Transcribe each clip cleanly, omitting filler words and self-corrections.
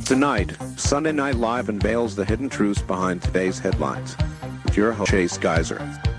Tonight, Sunday Night Live unveils the hidden truths behind today's headlines. With your host, Chase Geiser.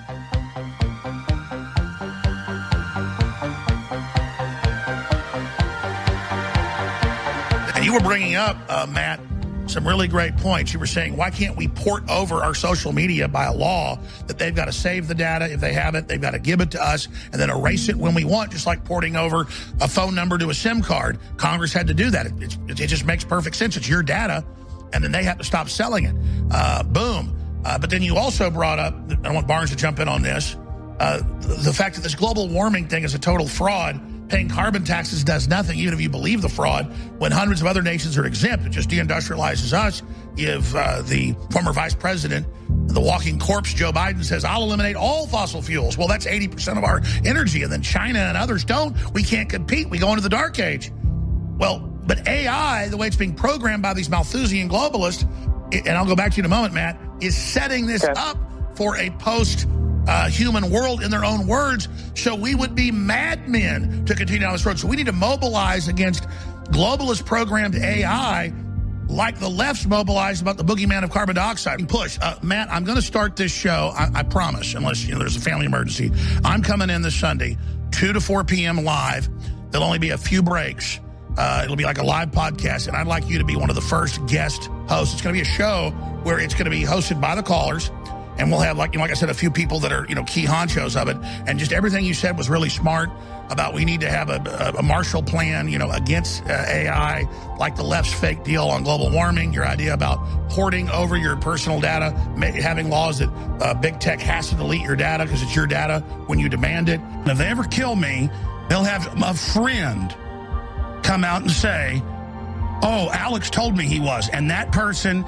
And you were bringing up, Matt, some really great points. You were saying, why can't we port over our social media by a law that they've got to save the data? If they haven't, they've got to give it to us and then erase it when we want, just like porting over a phone number to a SIM card. Congress had to do that. It just makes perfect sense. It's your data, and then they have to stop selling it. Boom. But then you also brought up, I want Barnes to jump in on this, the fact that this global warming thing is a total fraud. Paying carbon taxes does nothing, even if you believe the fraud, when hundreds of other nations are exempt. It just deindustrializes us. If the former vice president, the walking corpse, Joe Biden, says, I'll eliminate all fossil fuels. Well, that's 80% of our energy, and then China and others don't. We can't compete. We go into the dark age. Well, but AI, the way it's being programmed by these Malthusian globalists, and I'll go back to you in a moment, Matt, is setting this up for a post-human world, in their own words, so we would be madmen to continue down this road. So we need to mobilize against globalist programmed AI like the left's mobilized about the boogeyman of carbon dioxide. Push. Matt, I'm going to start this show, I promise, unless there's a family emergency. I'm coming in this Sunday, 2 to 4 p.m. live. There'll only be a few breaks. It'll be like a live podcast, and I'd like you to be one of the first guest hosts. It's going to be a show where it's going to be hosted by the callers, and we'll have, like I said, a few people that are, key honchos of it. And just everything you said was really smart about we need to have a Marshall Plan, against AI, like the left's fake deal on global warming, your idea about porting over your personal data, having laws that big tech has to delete your data because it's your data when you demand it. And if they ever kill me, they'll have a friend come out and say, oh, Alex told me he was, and that person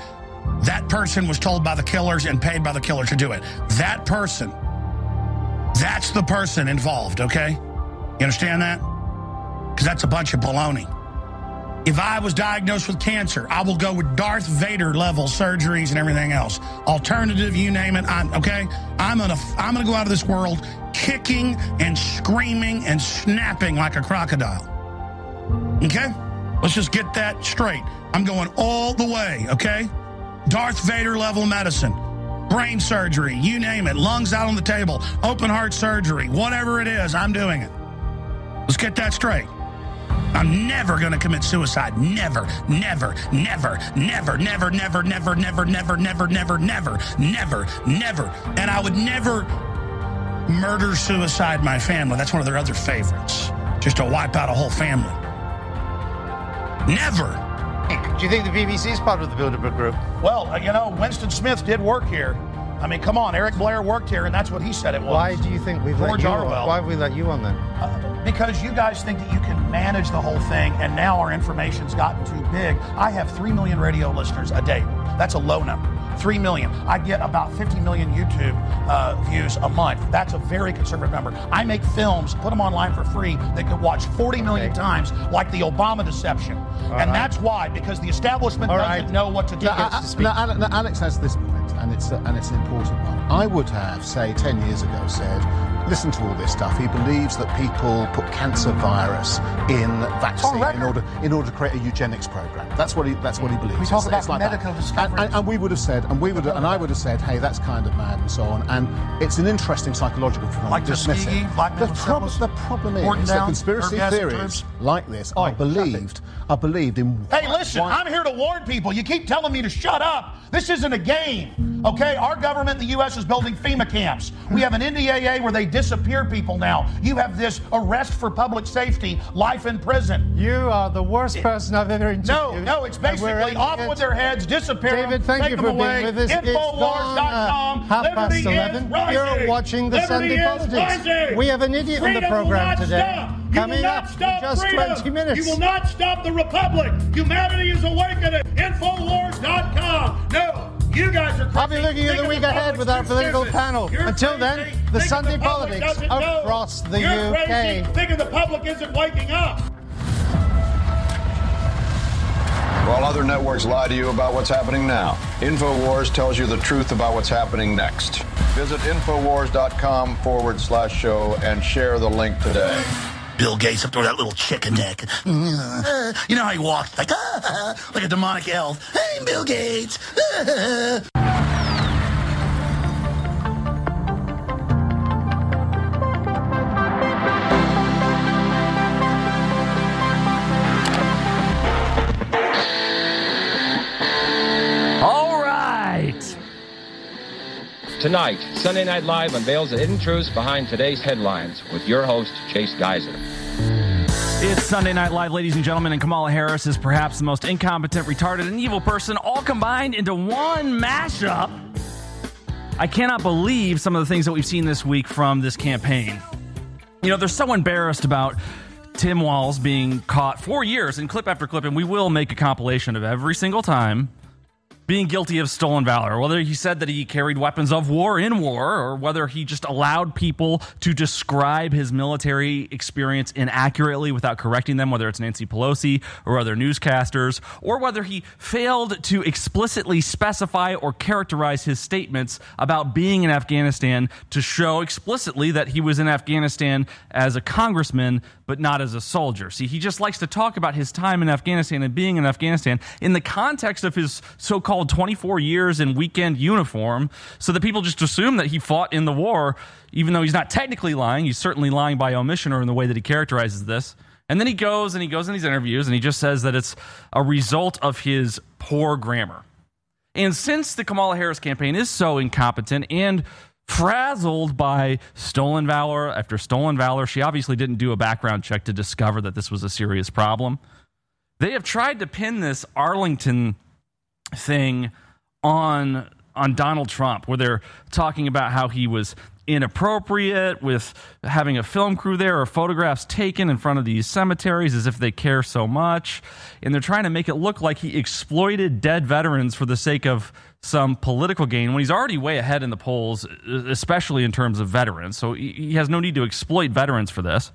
was told by the killers and paid by the killer to do it. That person, that's the person involved, okay? You understand that? Because that's a bunch of baloney. If I was diagnosed with cancer, I will go with Darth Vader level surgeries and everything else. Alternative, you name it. I'm gonna go out of this world kicking and screaming and snapping like a crocodile. Okay? Let's just get that straight. I'm going all the way, okay? Darth Vader level medicine, brain surgery, you name it, lungs out on the table, open heart surgery, whatever it is, I'm doing it. Let's get that straight. I'm never going to commit suicide. Never, never, never, never, never, never, never, never, never, never, never, never, never, never. And I would never murder, suicide my family. That's one of their other favorites, just to wipe out a whole family. Never. Do you think the BBC is part of the Bilderberg Group? Well, Winston Smith did work here. I mean, come on, Eric Blair worked here, and that's what he said it was. Why do you think we've let you on? Why have we let you on then? Because you guys think that you can manage the whole thing, and now our information's gotten too big. I have 3 million radio listeners a day. That's a low number. 3 million. I get about 50 million YouTube views a month. That's a very conservative number. I make films, put them online for free, that could watch 40 million times, like the Obama deception. That's why, because the establishment doesn't know what to do. Alex has this point, and it's an important one. I would have, say, 10 years ago said, listen to all this stuff. He believes that people put cancer virus in vaccine in order to create a eugenics program. That's what he believes. We talk about medical discovery, and we would have said, I would have said, hey, that's kind of mad and so on. And it's an interesting psychological phenomenon. Like Tuskegee, the problem is that conspiracy theories like this are believed in. Hey, listen, I'm here to warn people. You keep telling me to shut up. This isn't a game, okay? Our government, the U.S., is building FEMA camps. We have an NDAA where they disappear people now. You have this arrest for public safety, life in prison. You are the worst person I've ever interviewed. No, it's basically off with their heads, disappear David, thank you for being with us. Infowars.com. It's 12:30. You're watching the Sunday Politics. We have an idiot on the program today. Coming up in just 20 minutes. You will not stop the Republic. Humanity is awakening. Infowars.com. No, you guys are crazy. I'll be looking at the week ahead with our political panel. Until then, the Sunday Politics across the UK. Crazy. Thinking the public isn't waking up. While other networks lie to you about what's happening now, InfoWars tells you the truth about what's happening next. Visit Infowars.com/show and share the link today. Bill Gates up there with that little chicken neck. You know how he walked like a demonic elf. Hey, Bill Gates. Tonight, Sunday Night Live unveils the hidden truths behind today's headlines with your host, Chase Geiser. It's Sunday Night Live, ladies and gentlemen, and Kamala Harris is perhaps the most incompetent, retarded, and evil person all combined into one mashup. I cannot believe some of the things that we've seen this week from this campaign. You know, they're so embarrassed about Tim Walz being caught for years in clip after clip, and we will make a compilation of every single time being guilty of stolen valor, whether he said that he carried weapons of war in war, or whether he just allowed people to describe his military experience inaccurately without correcting them, whether it's Nancy Pelosi or other newscasters, or whether he failed to explicitly specify or characterize his statements about being in Afghanistan to show explicitly that he was in Afghanistan as a congressman, but not as a soldier. See, he just likes to talk about his time in Afghanistan and being in Afghanistan in the context of his so-called 24 years in weekend uniform, so that people just assume that he fought in the war, even though he's not technically lying. He's certainly lying by omission or in the way that he characterizes this. And then he goes in these interviews and he just says that it's a result of his poor grammar. And since the Kamala Harris campaign is so incompetent and frazzled by stolen valor after stolen valor, she obviously didn't do a background check to discover that this was a serious problem. They have tried to pin this Arlington thing on Donald Trump, where they're talking about how he was inappropriate with having a film crew there or photographs taken in front of these cemeteries as if they care so much. And they're trying to make it look like he exploited dead veterans for the sake of some political gain when he's already way ahead in the polls, especially in terms of veterans. So he has no need to exploit veterans for this.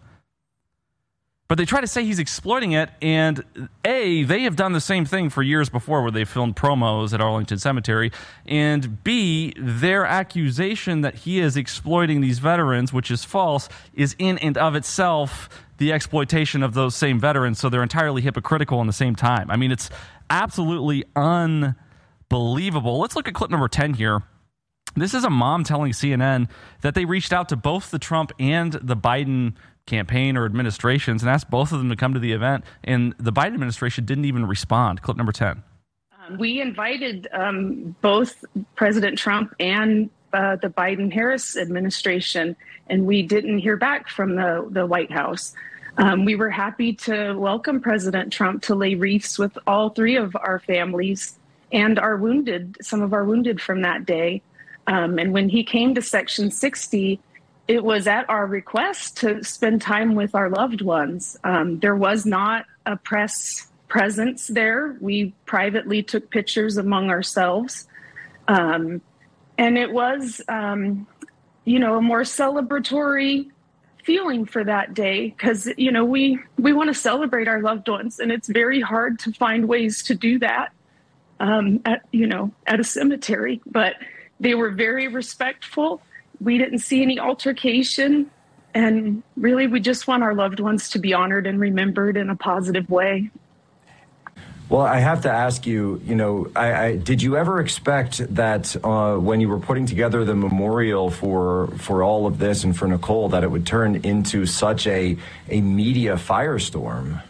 But they try to say he's exploiting it, and A, they have done the same thing for years before where they filmed promos at Arlington Cemetery, and B, their accusation that he is exploiting these veterans, which is false, is in and of itself the exploitation of those same veterans, so they're entirely hypocritical in the same time. I mean, it's absolutely unbelievable. Let's look at clip number 10 here. This is a mom telling CNN that they reached out to both the Trump and the Biden campaign or administrations and asked both of them to come to the event, and the Biden administration didn't even respond. Clip number 10. We invited both President Trump and the Biden-Harris administration, and we didn't hear back from the White House. We were happy to welcome President Trump to lay wreaths with all three of our families and our wounded, some of our wounded from that day. And when he came to Section 60, it was at our request to spend time with our loved ones. There was not a press presence there. We privately took pictures among ourselves. And it was, a more celebratory feeling for that day because, we want to celebrate our loved ones. And it's very hard to find ways to do that at a cemetery. But they were very respectful. We didn't see any altercation, and really we just want our loved ones to be honored and remembered in a positive way. Well, I have to ask you, did you ever expect that when you were putting together the memorial for all of this and for Nicole, that it would turn into such a media firestorm?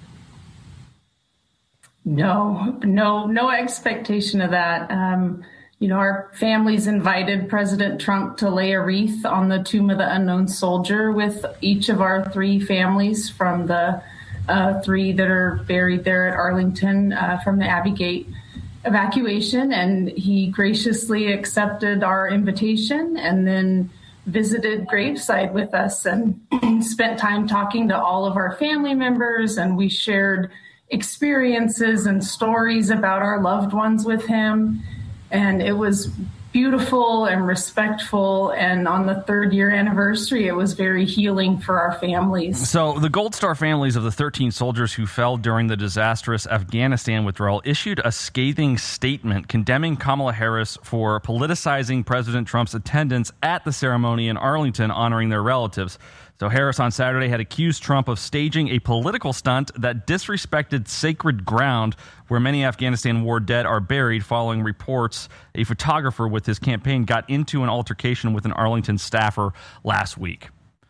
No expectation of that. Our families invited President Trump to lay a wreath on the Tomb of the Unknown Soldier with each of our three families from the three that are buried there at Arlington from the Abbey Gate evacuation. And he graciously accepted our invitation and then visited graveside with us and spent time talking to all of our family members. And we shared experiences and stories about our loved ones with him. And it was beautiful and respectful. And on the 3rd year anniversary, it was very healing for our families. So the Gold Star families of the 13 soldiers who fell during the disastrous Afghanistan withdrawal issued a scathing statement condemning Kamala Harris for politicizing President Trump's attendance at the ceremony in Arlington honoring their relatives. So Harris on Saturday had accused Trump of staging a political stunt that disrespected sacred ground where many Afghanistan war dead are buried, following reports a photographer with his campaign got into an altercation with an Arlington staffer last week.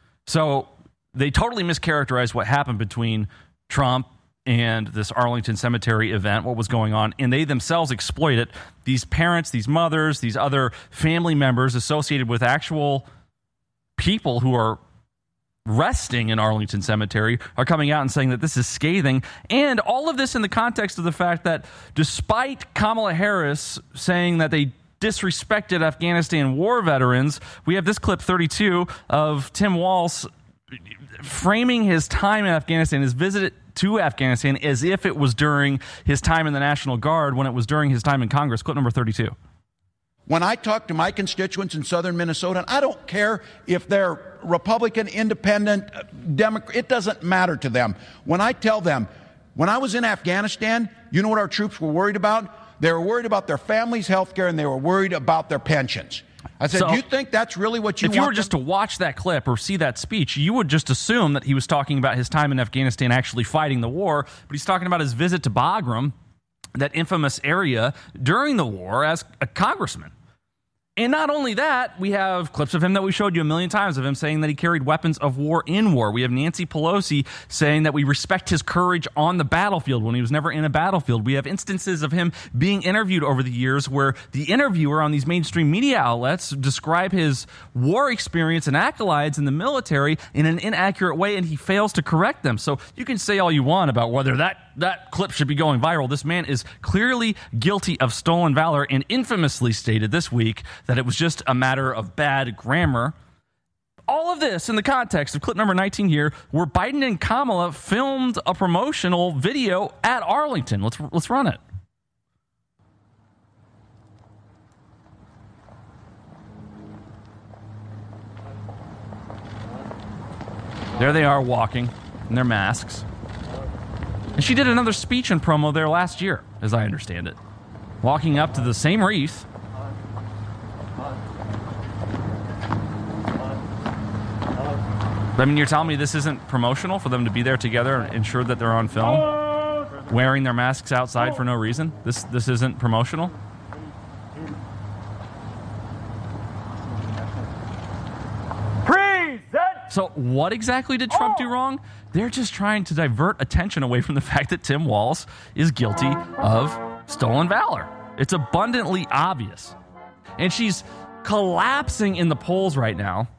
So they totally mischaracterized what happened between Trump and this Arlington Cemetery event, what was going on, and they themselves exploit it. These parents, these mothers, these other family members associated with actual people who are resting in Arlington Cemetery are coming out and saying that this is scathing. And all of this in the context of the fact that despite Kamala Harris saying that they disrespected Afghanistan war veterans, we have this clip 32 of Tim Walz framing his time in Afghanistan, his visit to Afghanistan, as if it was during his time in the National Guard when it was during his time in Congress. Clip number 32. When I talk to my constituents in southern Minnesota, I don't care if they're Republican, Independent, Democrat, it doesn't matter to them. When I tell them, when I was in Afghanistan, you know what our troops were worried about? They were worried about their families' health care, and they were worried about their pensions. I said, do you think that's really what you want? If you were just to watch that clip or see that speech, you would just assume that he was talking about his time in Afghanistan actually fighting the war, but he's talking about his visit to Bagram, that infamous area, during the war as a congressman. And not only that, we have clips of him that we showed you a million times of him saying that he carried weapons of war in war. We have Nancy Pelosi saying that we respect his courage on the battlefield when he was never in a battlefield. We have instances of him being interviewed over the years where the interviewer on these mainstream media outlets describe his war experience and accolades in the military in an inaccurate way, and he fails to correct them. So you can say all you want about whether that clip should be going viral. This man is clearly guilty of stolen valor and infamously stated this week that it was just a matter of bad grammar. All of this in the context of clip number 19 here, where Biden and Kamala filmed a promotional video at Arlington. Let's run it. There they are walking in their masks. And she did another speech and promo there last year, as I understand it. Walking up to the same wreath. I mean, you're telling me this isn't promotional for them to be there together and ensure that they're on film? Wearing their masks outside for no reason? This isn't promotional? So what exactly did Trump do wrong? They're just trying to divert attention away from the fact that Tim Walz is guilty of stolen valor. It's abundantly obvious. And she's collapsing in the polls right now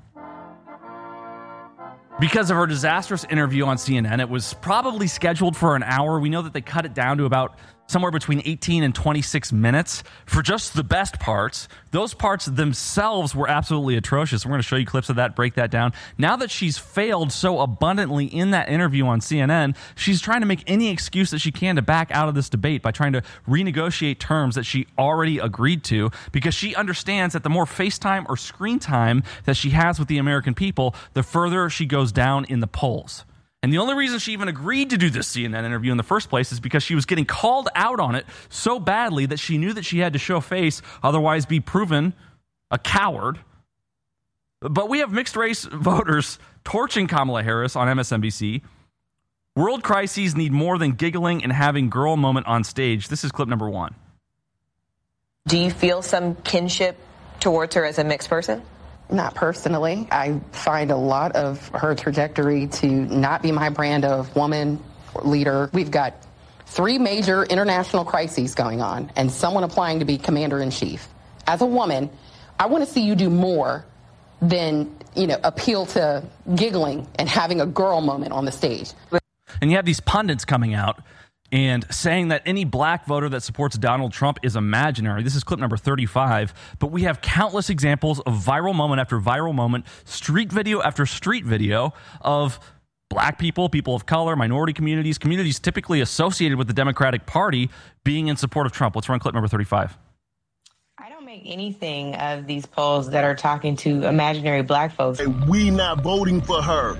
because of her disastrous interview on CNN. It was probably scheduled for an hour. We know that they cut it down to about somewhere between 18 and 26 minutes for just the best parts. Those parts themselves were absolutely atrocious. We're going to show you clips of that, break that down. Now that she's failed so abundantly in that interview on CNN, she's trying to make any excuse that she can to back out of this debate by trying to renegotiate terms that she already agreed to, because she understands that the more FaceTime or screen time that she has with the American people, the further she goes down in the polls. And the only reason she even agreed to do this CNN interview in the first place is because she was getting called out on it so badly that she knew that she had to show face, otherwise be proven a coward. But we have mixed race voters torching Kamala Harris on MSNBC. World crises need more than giggling and having girl moment on stage. This is clip number 1. Do you feel some kinship towards her as a mixed person? Not personally. I find a lot of her trajectory to not be my brand of woman leader. We've got 3 major international crises going on and someone applying to be commander-in-chief. As a woman, I want to see you do more than, appeal to giggling and having a girl moment on the stage. And you have these pundits coming out and saying that any black voter that supports Donald Trump is imaginary. This is clip number 35. But we have countless examples of viral moment after viral moment, street video after street video of black people, people of color, minority communities, communities typically associated with the Democratic Party being in support of Trump. Let's run clip number 35. I don't make anything of these polls that are talking to imaginary black folks. We not voting for her.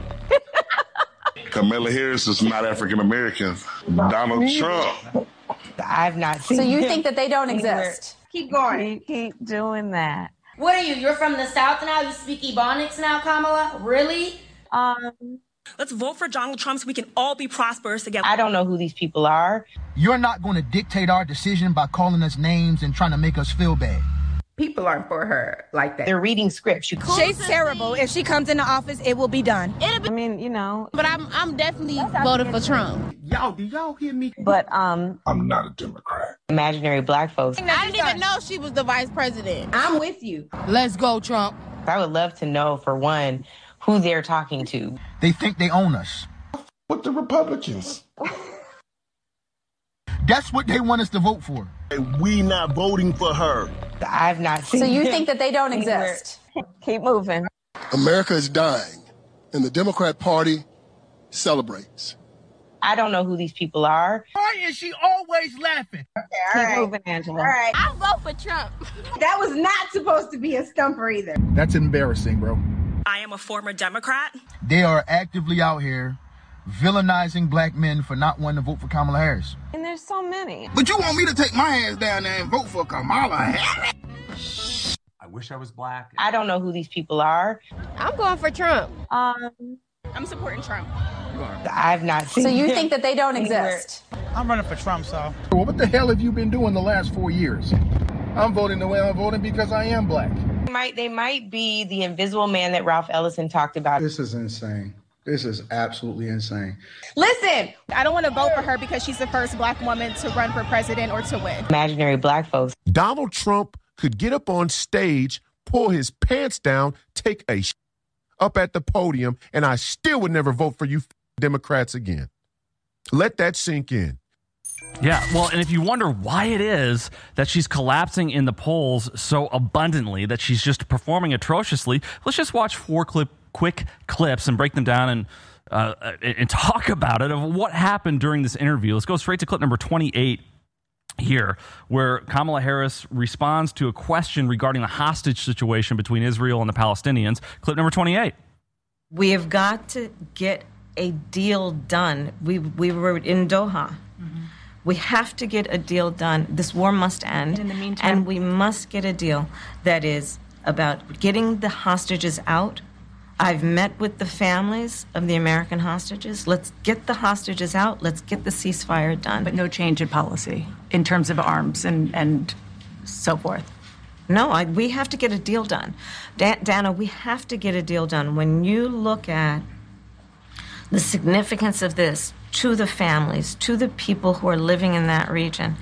Kamala Harris is not African American. Donald Trump. I've not seen. So you think that they don't exist? Keep going. Keep doing that. What are you? You're from the South now? You speak Ebonics now, Kamala? Really? Let's vote for Donald Trump so we can all be prosperous together. I don't know who these people are. You're not going to dictate our decision by calling us names and trying to make us feel bad. People aren't for her like that. They're reading scripts. She's terrible. If she comes into office, it will be done. I mean, you know. But I'm definitely voting for Trump. Y'all, do y'all hear me? But I'm not a Democrat. Imaginary black folks. I didn't even know she was the vice president. I'm with you. Let's go, Trump. I would love to know, for one, who they're talking to. They think they own us. With the Republicans. That's what they want us to vote for. We not voting for her. I've not seen So you him think that they don't anywhere. exist? Keep moving. America is dying, and the Democrat Party celebrates. I don't know who these people are. Why is she always laughing? Keep moving, Angela. All right. I'll vote for Trump. That was not supposed to be a stumper either. That's embarrassing, bro. I am a former Democrat. They are actively out here villainizing black men for not wanting to vote for Kamala Harris. And there's so many. But you want me to take my ass down there and vote for Kamala Harris? I wish I was black. I don't know who these people are. I'm going for Trump. I'm supporting Trump. I've not seen So you him think that they don't anywhere. exist? I'm running for Trump, so. Well, what the hell have you been doing the last 4 years? I'm voting the way I'm voting because I am black. They might be the invisible man that Ralph Ellison talked about. This is insane. This is absolutely insane. Listen, I don't want to vote for her because she's the first black woman to run for president or to win. Imaginary black folks. Donald Trump could get up on stage, pull his pants down, take a up at the podium, and I still would never vote for you Democrats again. Let that sink in. Yeah, well, and if you wonder why it is that she's collapsing in the polls so abundantly, that she's just performing atrociously, let's just watch quick clips and break them down and talk about it, of what happened during this interview. Let's go straight to clip number 28 here, where Kamala Harris responds to a question regarding the hostage situation between Israel and the Palestinians. Clip number 28. We have got to get a deal done. We were in Doha. We have to get a deal done. This war must end. In the meantime, and we must get a deal that is about getting the hostages out. I've met with the families of the American hostages. Let's get the hostages out. Let's get the ceasefire done. But no change in policy in terms of arms and so forth. No, we have to get a deal done. Dana, we have to get a deal done. When you look at the significance of this to the families, to the people who are living in that region,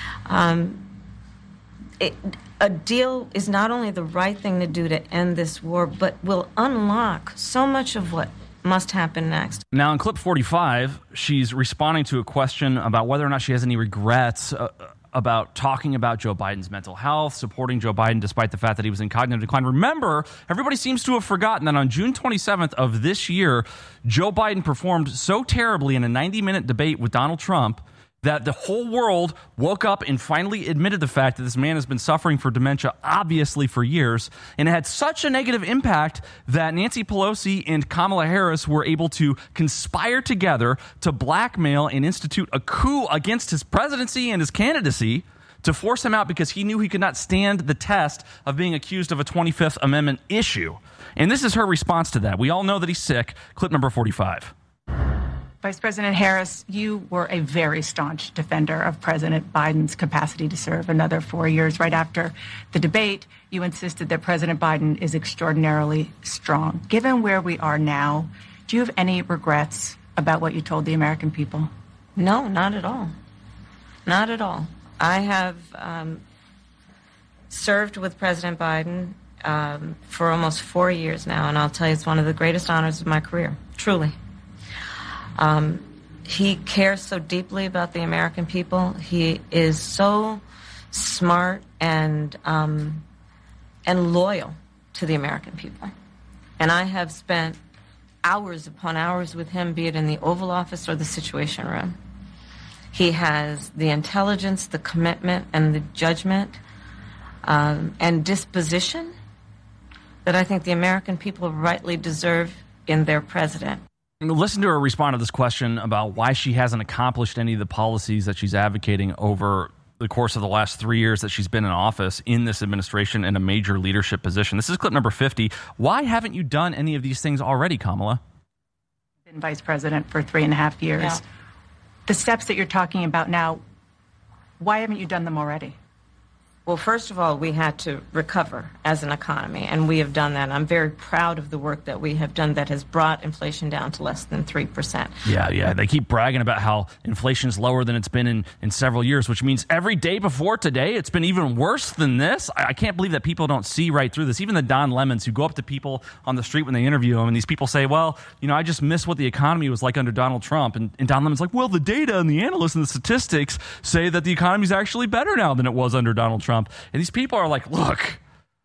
a deal is not only the right thing to do to end this war, but will unlock so much of what must happen next. Now, in clip 45, she's responding to a question about whether or not she has any regrets about talking about Joe Biden's mental health, supporting Joe Biden despite the fact that he was in cognitive decline. Remember, everybody seems to have forgotten that on June 27th of this year, Joe Biden performed so terribly in a 90-minute debate with Donald Trump that the whole world woke up and finally admitted the fact that this man has been suffering for dementia, obviously, for years. And it had such a negative impact that Nancy Pelosi and Kamala Harris were able to conspire together to blackmail and institute a coup against his presidency and his candidacy to force him out because he knew he could not stand the test of being accused of a 25th Amendment issue. And this is her response to that. We all know that he's sick. Clip number 45. Vice President Harris, you were a very staunch defender of President Biden's capacity to serve another 4 years. Right after the debate, you insisted that President Biden is extraordinarily strong. Given where we are now, do you have any regrets about what you told the American people? No, not at all. Not at all. I have served with President Biden for almost 4 years now, and I'll tell you, it's one of the greatest honors of my career, truly. He cares so deeply about the American people. He is so smart and loyal to the American people. And I have spent hours upon hours with him, be it in the Oval Office or the Situation Room. He has the intelligence, the commitment, and the judgment and disposition that I think the American people rightly deserve in their president. Listen to her respond to this question about why she hasn't accomplished any of the policies that she's advocating over the course of the last 3 years that she's been in office in this administration in a major leadership position. This is clip number 50. Why haven't you done any of these things already, Kamala? Been vice president for 3.5 years. Yeah. The steps that you're talking about now, why haven't you done them already? Well, first of all, we had to recover as an economy, and we have done that. I'm very proud of the work that we have done that has brought inflation down to less than 3%. Yeah. They keep bragging about how inflation is lower than it's been in several years, which means every day before today, it's been even worse than this. I can't believe that people don't see right through this. Even the Don Lemons who go up to people on the street when they interview them, and these people say, well, I just miss what the economy was like under Donald Trump. And Don Lemon's like, well, the data and the analysts and the statistics say that the economy is actually better now than it was under Donald Trump. And these people are like, look,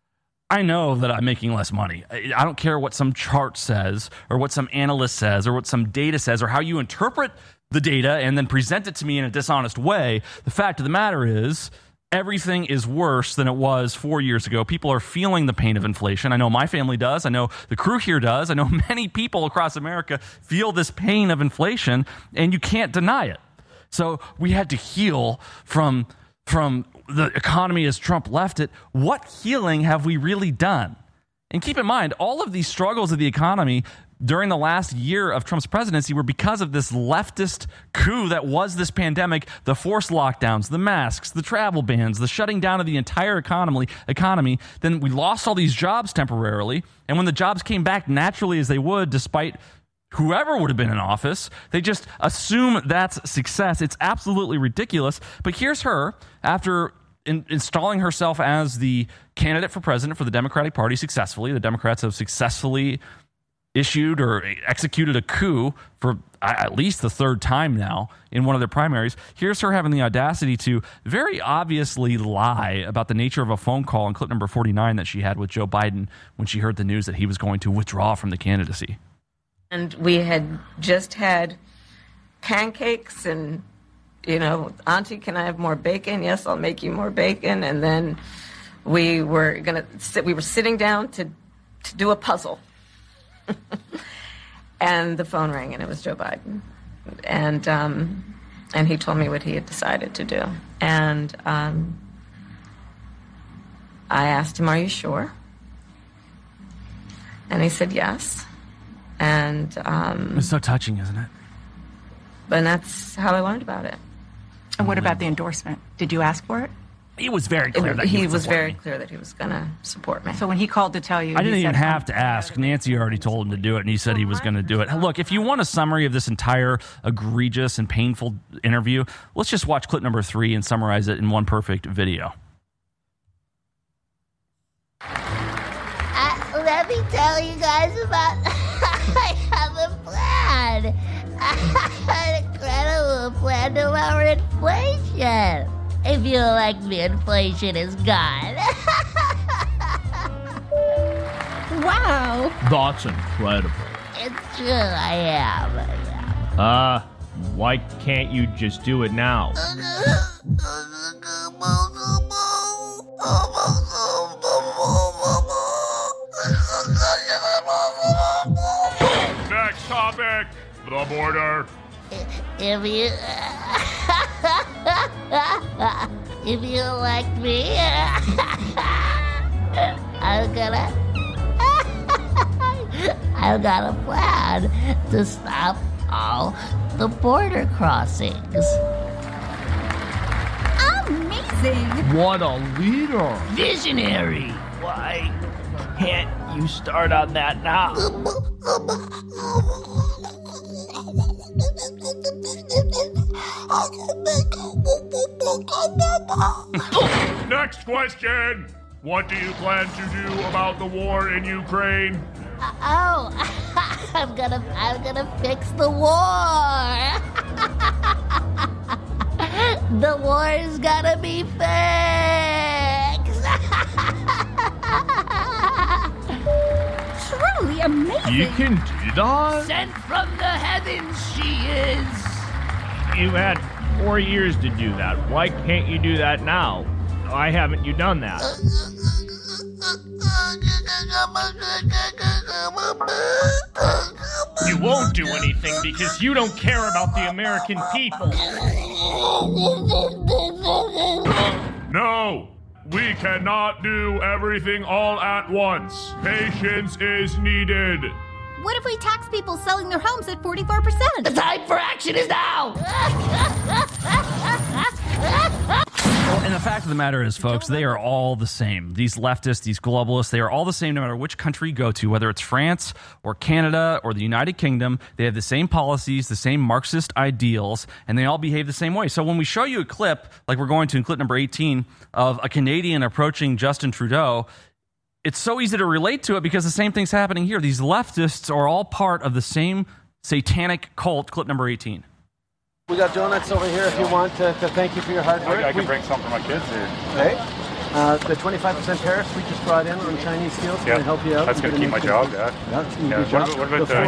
I know that I'm making less money. I don't care what some chart says or what some analyst says or what some data says or how you interpret the data and then present it to me in a dishonest way. The fact of the matter is everything is worse than it was 4 years ago. People are feeling the pain of inflation. I know my family does. I know the crew here does. I know many people across America feel this pain of inflation, and you can't deny it. So we had to heal from the economy as Trump left it. What healing have we really done? And keep in mind, all of these struggles of the economy during the last year of Trump's presidency were because of this leftist coup that was this pandemic, the forced lockdowns, the masks, the travel bans, the shutting down of the entire economy. Then we lost all these jobs temporarily. And when the jobs came back naturally as they would, despite whoever would have been in office, they just assume that's success. It's absolutely ridiculous. But here's her, after installing herself as the candidate for president for the Democratic Party successfully. The Democrats have successfully issued or executed a coup for at least the third time now in one of their primaries. Here's her having the audacity to very obviously lie about the nature of a phone call in clip number 49 that she had with Joe Biden when she heard the news that he was going to withdraw from the candidacy. And we had just had pancakes and, Auntie, can I have more bacon? Yes, I'll make you more bacon. And then we were sitting down to do a puzzle. And the phone rang, and it was Joe Biden. And he told me what he had decided to do. And I asked him, are you sure? And he said yes. And it's so touching, isn't it? And that's how I learned about it. And what about the endorsement? Did you ask for it? It was very clear that he was very clear that he was going to support me. So when he called to tell you, I didn't even have to ask. Nancy already told him to do it, and he said he was going to do it. Look, if you want a summary of this entire egregious and painful interview, let's just watch clip number 3 and summarize it in one perfect video. Let me tell you guys about. I have a plan. I have an incredible plan to lower inflation. If you like me, inflation is gone. Wow. That's incredible. It's true, I am. Why can't you just do it now? Next topic, the border. If you like me, I've got a plan to stop all the border crossings. Amazing! What a leader! Visionary! Why can't you start on that now? Next question. What do you plan to do about the war in Ukraine? I'm gonna fix the war. The war's gotta be fixed. Truly amazing. You can do that? Sent from the heavens she is. You had 4 years to do that. Why can't you do that now? Why haven't you done that? You won't do anything because you don't care about the American people. No, we cannot do everything all at once. Patience is needed. What if we tax people selling their homes at 44%? The time for action is now! Well, and the fact of the matter is, folks, they are all the same. These leftists, these globalists, they are all the same no matter which country you go to, whether it's France or Canada or the United Kingdom. They have the same policies, the same Marxist ideals, and they all behave the same way. So when we show you a clip, like we're going to in clip number 18, of a Canadian approaching Justin Trudeau, it's so easy to relate to it because the same thing's happening here. These leftists are all part of the same satanic cult. Clip number 18. We got donuts over here if you want to thank you for your hard work. I can bring some for my kids here. Okay. The 25% tariffs we just brought in on Chinese steel is going to help you out. That's going to keep my job, yeah. What about the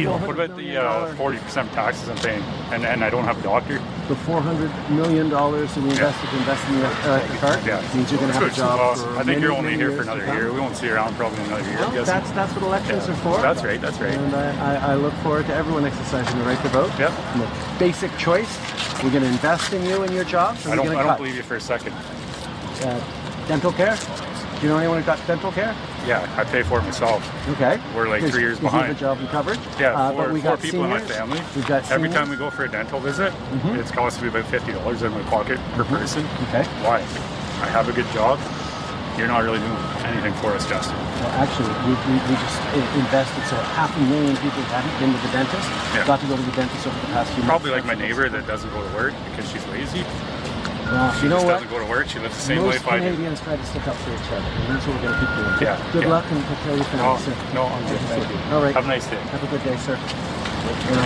40% taxes I'm paying? And I don't have a doctor? The $400 million that we invested to invest in the electric car means you're going to have a job for I think you're only here for another year. We won't see you around probably another year. Well, that's what elections are for. That's right. And I look forward to everyone exercising the right to vote. Yep. The basic choice, we're going to invest in you and your jobs. I don't believe you for a second. Dental care? Do you know anyone who got dental care? Yeah, I pay for it myself. Okay. We're like 3 years behind. You have a job and coverage? Yeah, but we four got people seniors. in my family. We've got Every seniors. time we go for a dental visit, it's costing me about $50 in my pocket per person. Okay. Why? I have a good job. You're not really doing anything for us, Justin. Well, actually, we just invested so 500,000 people who haven't been to the dentist got to go to the dentist over the past few months. Probably like my neighbor that doesn't go to work because she's lazy. Well, She just doesn't go to work. She lives the same life I do. Most Canadians try to stick up for each other, and that's what we're going to keep doing. Yeah. Good luck and take care of your family, sir. No, I'm good. Thank you. All right. Have a nice day. Have a good day, sir. Good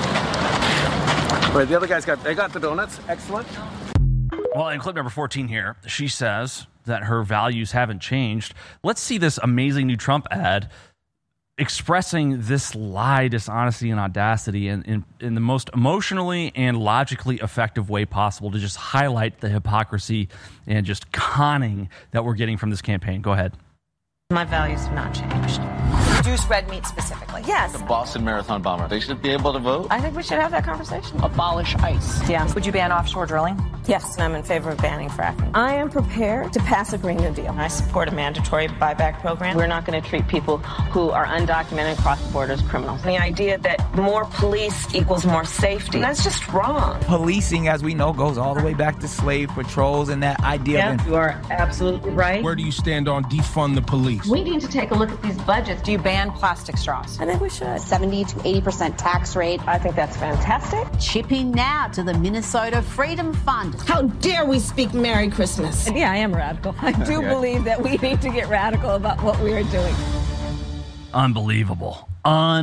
night. All right, the other guys got the donuts. Excellent. Well, in clip number 14 here, she says that her values haven't changed. Let's see this amazing new Trump ad expressing this lie, dishonesty, and audacity in the most emotionally and logically effective way possible to just highlight the hypocrisy and just conning that we're getting from this campaign. Go ahead. My values have not changed. Reduce red meat specifically. Yes. The Boston Marathon bomber. They should be able to vote. I think we should have that conversation. Abolish ICE. Yeah. Would you ban offshore drilling? Yes, I'm in favor of banning fracking. I am prepared to pass a Green New Deal. I support a mandatory buyback program. We're not going to treat people who are undocumented cross the border as criminals. The idea that more police equals more safety, that's just wrong. Policing, as we know, goes all the way back to slave patrols and that idea of... You are absolutely right. Where do you stand on defund the police? We need to take a look at these budgets. Do you ban plastic straws? I think we should. 70 to 80% tax rate. I think that's fantastic. Chip in now to the Minnesota Freedom Fund. How dare we speak Merry Christmas? Yeah, I am radical. I do believe that we need to get radical about what we are doing. Unbelievable.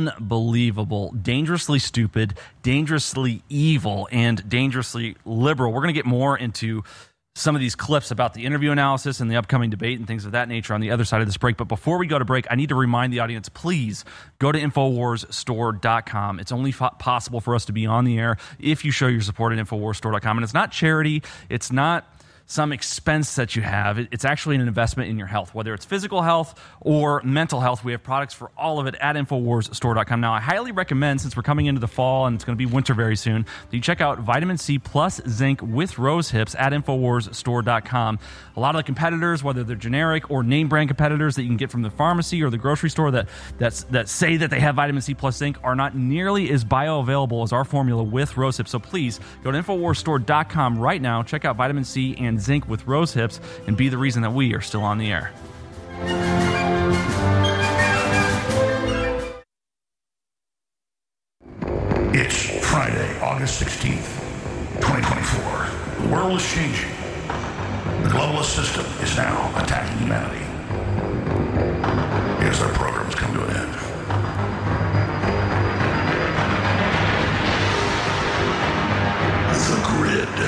Dangerously stupid, dangerously evil, and dangerously liberal. We're going to get more into some of these clips about the interview analysis and the upcoming debate and things of that nature on the other side of this break. But before we go to break, I need to remind the audience, please go to InfoWarsStore.com. It's only possible for us to be on the air if you show your support at InfoWarsStore.com. And it's not charity. It's not some expense that you have. It's actually an investment in your health, whether it's physical health or mental health. We have products for all of it at InfoWarsStore.com. Now, I highly recommend, since we're coming into the fall and it's going to be winter very soon, that you check out Vitamin C plus Zinc with Rose Hips at InfoWarsStore.com. A lot of the competitors, whether they're generic or name brand competitors that you can get from the pharmacy or the grocery store that say that they have Vitamin C plus Zinc, are not nearly as bioavailable as our formula with Rose Hips. So please go to InfoWarsStore.com right now, check out Vitamin C and Zinc with Rose Hips, and be the reason that we are still on the air. It's Friday, August 16th, 2024. The world is changing. The globalist system is now attacking humanity. Yes, our program's come to an end. The grid.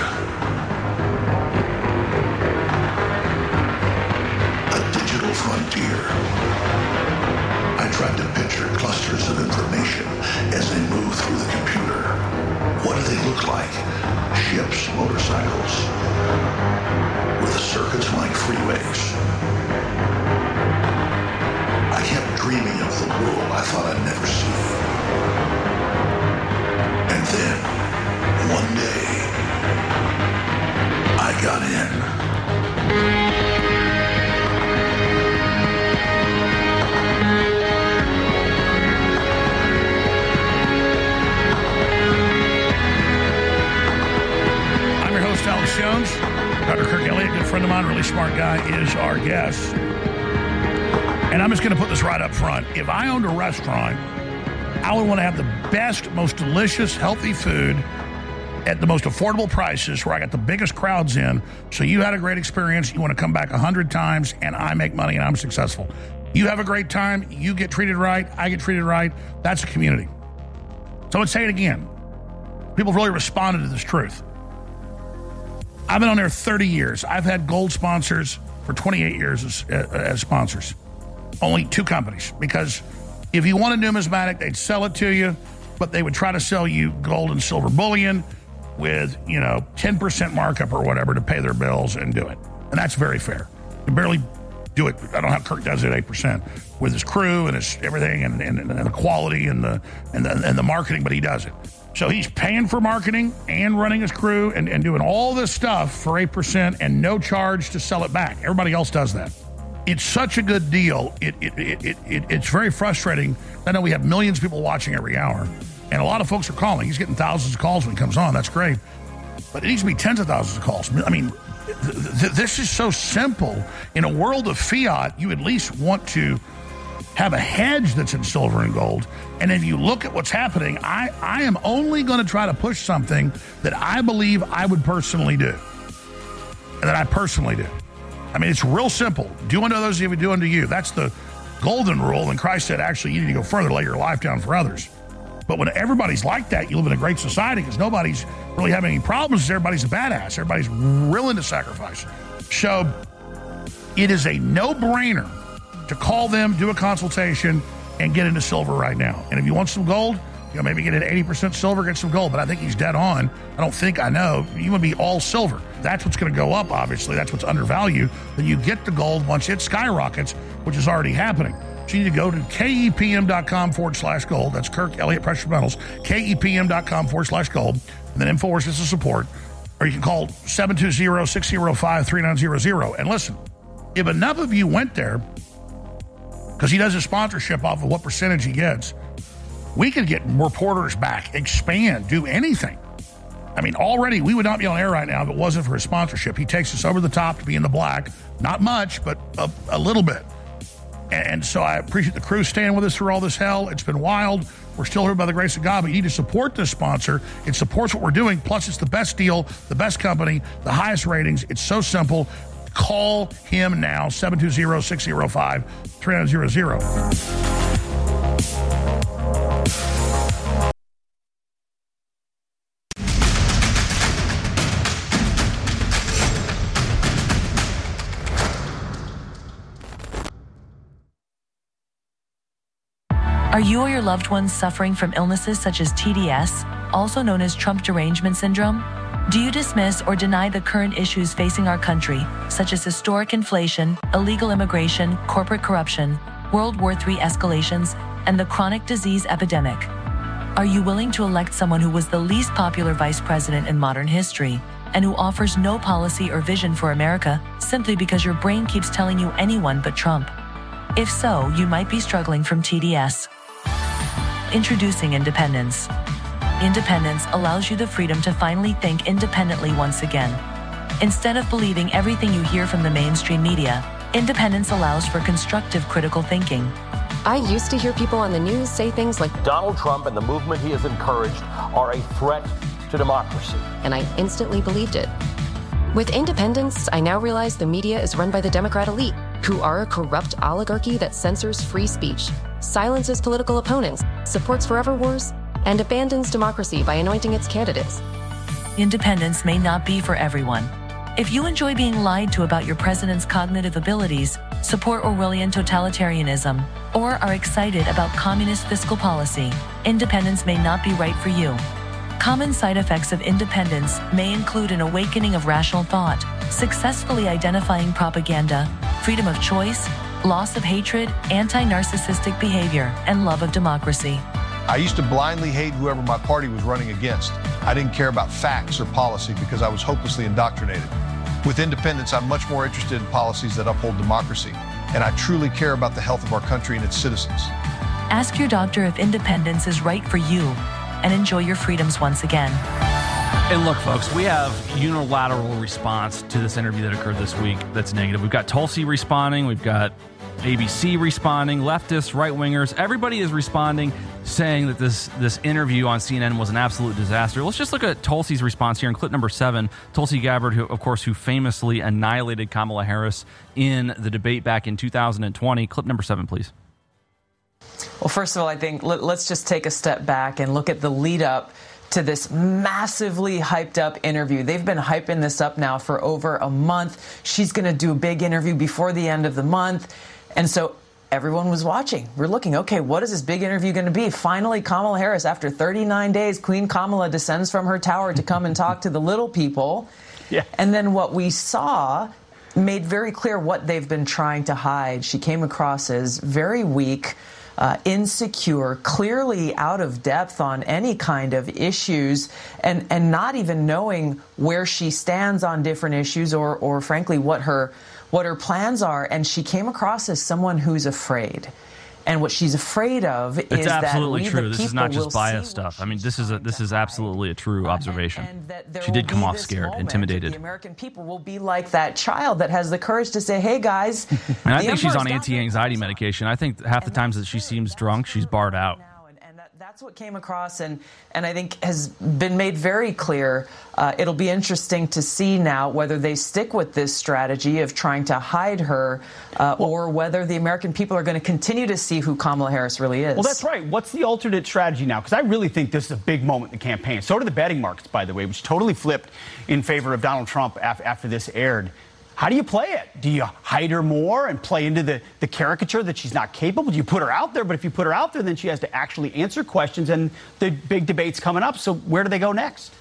Frontier. I tried to picture clusters of information as they move through the computer. What do they look like? Ships, motorcycles, with circuits like freeways. I kept dreaming of the world I thought I'd never see. And then, one day, I got in. Jones, Dr. Kirk Elliott, good friend of mine, really smart guy, is our guest. And I'm just going to put this right up front. If I owned a restaurant, I would want to have the best, most delicious, healthy food at the most affordable prices where I got the biggest crowds in. So you had a great experience. You want to come back 100 times and I make money and I'm successful. You have a great time. You get treated right. I get treated right. That's a community. So let's say it again. People really responded to this truth. I've been on there 30 years. I've had gold sponsors for 28 years as sponsors. Only 2 companies. Because if you want a numismatic, they'd sell it to you, but they would try to sell you gold and silver bullion with, 10% markup or whatever to pay their bills and do it. And that's very fair. You barely do it. I don't know how Kirk does it at 8% with his crew and his everything and the quality and the marketing, but he does it. So he's paying for marketing and running his crew and doing all this stuff for 8% and no charge to sell it back. Everybody else does that. It's such a good deal. It's very frustrating. I know we have millions of people watching every hour, and a lot of folks are calling. He's getting thousands of calls when he comes on. That's great. But it needs to be tens of thousands of calls. I mean, this is so simple. In a world of fiat, you at least want to have a hedge that's in silver and gold. And if you look at what's happening, I am only going to try to push something that I believe I would personally do. And that I personally do. I mean, it's real simple. Do unto others as you would do unto you. That's the golden rule. And Christ said, actually, you need to go further, lay your life down for others. But when everybody's like that, you live in a great society because nobody's really having any problems. Everybody's a badass. Everybody's willing to sacrifice. So it is a no-brainer to call them, do a consultation, and get into silver right now. And if you want some gold, maybe get it 80% silver, get some gold. But I think he's dead on. I know. You want to be all silver. That's what's going to go up, obviously. That's what's undervalued. Then you get the gold once it skyrockets, which is already happening. So you need to go to KEPM.com/gold. That's Kirk Elliott Precious Metals. KEPM.com/gold. And then InfoWars is the support. Or you can call 720-605-3900. And listen, if enough of you went there, because he does his sponsorship off of what percentage he gets, we could get reporters back, expand, do anything. I mean, already we would not be on air right now if it wasn't for his sponsorship. He takes us over the top to be in the black. Not much, but a little bit. And so I appreciate the crew staying with us through all this hell. It's been wild. We're still here by the grace of God, but you need to support this sponsor. It supports what we're doing. Plus, it's the best deal, the best company, the highest ratings. It's so simple. Call him now, 720-605-3900. Are you or your loved ones suffering from illnesses such as TDS, also known as Trump derangement syndrome? Do you dismiss or deny the current issues facing our country, such as historic inflation, illegal immigration, corporate corruption, World War III escalations, and the chronic disease epidemic? Are you willing to elect someone who was the least popular vice president in modern history, and who offers no policy or vision for America simply because your brain keeps telling you anyone but Trump? If so, you might be struggling from TDS. Introducing Independence. Independence allows you the freedom to finally think independently once again. Instead of believing everything you hear from the mainstream media, Independence allows for constructive critical thinking. I used to hear people on the news say things like, Donald Trump and the movement he has encouraged are a threat to democracy. And I instantly believed it. With Independence, I now realize the media is run by the Democrat elite, who are a corrupt oligarchy that censors free speech, silences political opponents, supports forever wars, and abandons democracy by anointing its candidates. Independence may not be for everyone. If you enjoy being lied to about your president's cognitive abilities, support Orwellian totalitarianism, or are excited about communist fiscal policy, Independence may not be right for you. Common side effects of Independence may include an awakening of rational thought, successfully identifying propaganda, freedom of choice, loss of hatred, anti-narcissistic behavior, and love of democracy. I used to blindly hate whoever my party was running against. I didn't care about facts or policy because I was hopelessly indoctrinated. With Independence, I'm much more interested in policies that uphold democracy, and I truly care about the health of our country and its citizens. Ask your doctor if Independence is right for you, and enjoy your freedoms once again. And look, folks, we have unilateral response to this interview that occurred this week that's negative. We've got Tulsi responding. We've got ABC responding. Leftists, right-wingers. Everybody is responding, saying that this interview on CNN was an absolute disaster. Let's just look at Tulsi's response here in clip number 7. Tulsi Gabbard, who famously annihilated Kamala Harris in the debate back in 2020. Clip number 7, please. Well, first of all, I think let's just take a step back and look at the lead up to this massively hyped up interview. They've been hyping this up now for over a month. She's going to do a big interview before the end of the month. And so everyone was watching. We're looking, okay, what is this big interview going to be? Finally, Kamala Harris, after 39 days, Queen Kamala descends from her tower to come and talk to the little people. Yeah. And then what we saw made very clear what they've been trying to hide. She came across as very weak, insecure, clearly out of depth on any kind of issues, and not even knowing where she stands on different issues or frankly what her plans are. And she came across as someone who's afraid. And what she's afraid of is that it's absolutely true. This is not just bias stuff. I mean, this is absolutely a true observation. She did come off scared, intimidated. The American people will be like that child that has the courage to say, "Hey, guys." And I think she's on anti-anxiety medication. I think half the times that she seems drunk, she's barred out. That's what came across, and I think has been made very clear. It'll be interesting to see now whether they stick with this strategy of trying to hide her, or whether the American people are going to continue to see who Kamala Harris really is. Well, that's right. What's the alternate strategy now? Because I really think this is a big moment in the campaign. So do the betting markets, by the way, which totally flipped in favor of Donald Trump after this aired. How do you play it? Do you hide her more and play into the caricature that she's not capable? Do you put her out there? But if you put her out there, then she has to actually answer questions, and the big debate's coming up. So where do they go next?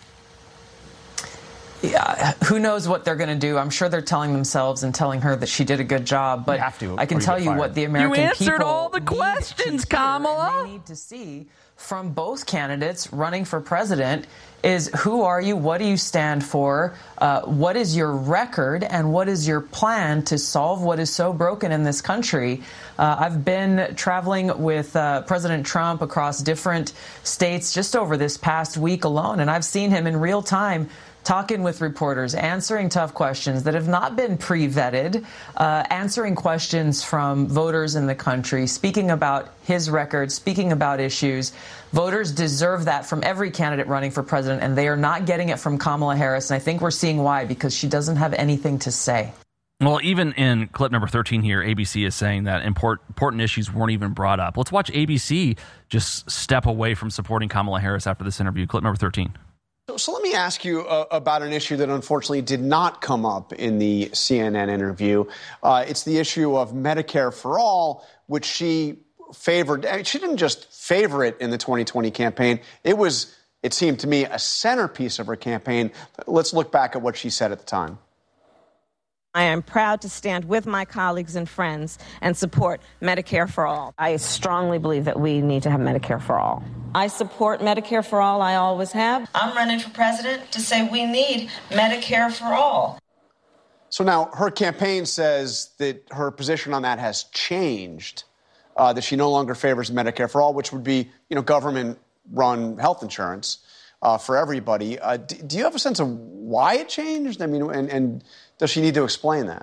Yeah, who knows what they're going to do? I'm sure they're telling themselves and telling her that she did a good job. But I can tell you what the American people... You answered all the questions, Kamala. They need to see from both candidates running for president is who are you, what do you stand for, what is your record, and what is your plan to solve what is so broken in this country. I've been traveling with President Trump across different states just over this past week alone, and I've seen him in real time talking with reporters, answering tough questions that have not been pre-vetted, answering questions from voters in the country, speaking about his record, speaking about issues. Voters deserve that from every candidate running for president, and they are not getting it from Kamala Harris. And I think we're seeing why, because she doesn't have anything to say. Well, even in clip number 13 here, ABC is saying that important issues weren't even brought up. Let's watch ABC just step away from supporting Kamala Harris after this interview. Clip number 13. So let me ask you about an issue that unfortunately did not come up in the CNN interview. It's the issue of Medicare for All, which she favored. She didn't just favor it in the 2020 campaign. It was, it seemed to me, a centerpiece of her campaign. Let's look back at what she said at the time. I am proud to stand with my colleagues and friends and support Medicare for All. I strongly believe that we need to have Medicare for all. I support Medicare for All. I always have. I'm running for president to say we need Medicare for all. So now her campaign says that her position on that has changed, that she no longer favors Medicare for all, which would be, government-run health insurance for everybody. Do you have a sense of why it changed? I mean, and does she need to explain that?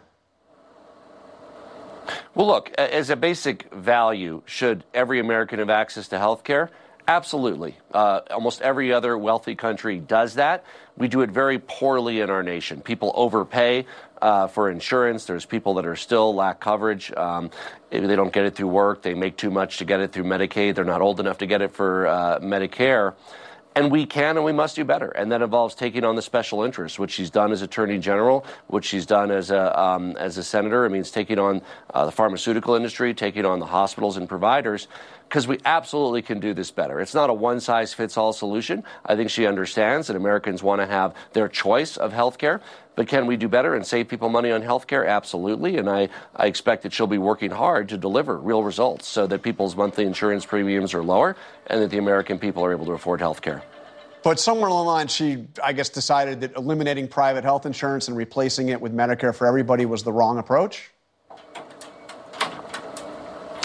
Well, look, as a basic value, should every American have access to health care? Absolutely. Almost every other wealthy country does that. We do it very poorly in our nation. People overpay for insurance. There's people that are still lack coverage. They don't get it through work. They make too much to get it through Medicaid. They're not old enough to get it for Medicare. And we can and we must do better. And that involves taking on the special interests, which she's done as Attorney General, which she's done as a senator. It means taking on the pharmaceutical industry, taking on the hospitals and providers, because we absolutely can do this better. It's not a one-size-fits-all solution. I think she understands that Americans want to have their choice of health care. But can we do better and save people money on health care? Absolutely. And I expect that she'll be working hard to deliver real results so that people's monthly insurance premiums are lower and that the American people are able to afford health care. But somewhere along the line, she, I guess, decided that eliminating private health insurance and replacing it with Medicare for everybody was the wrong approach?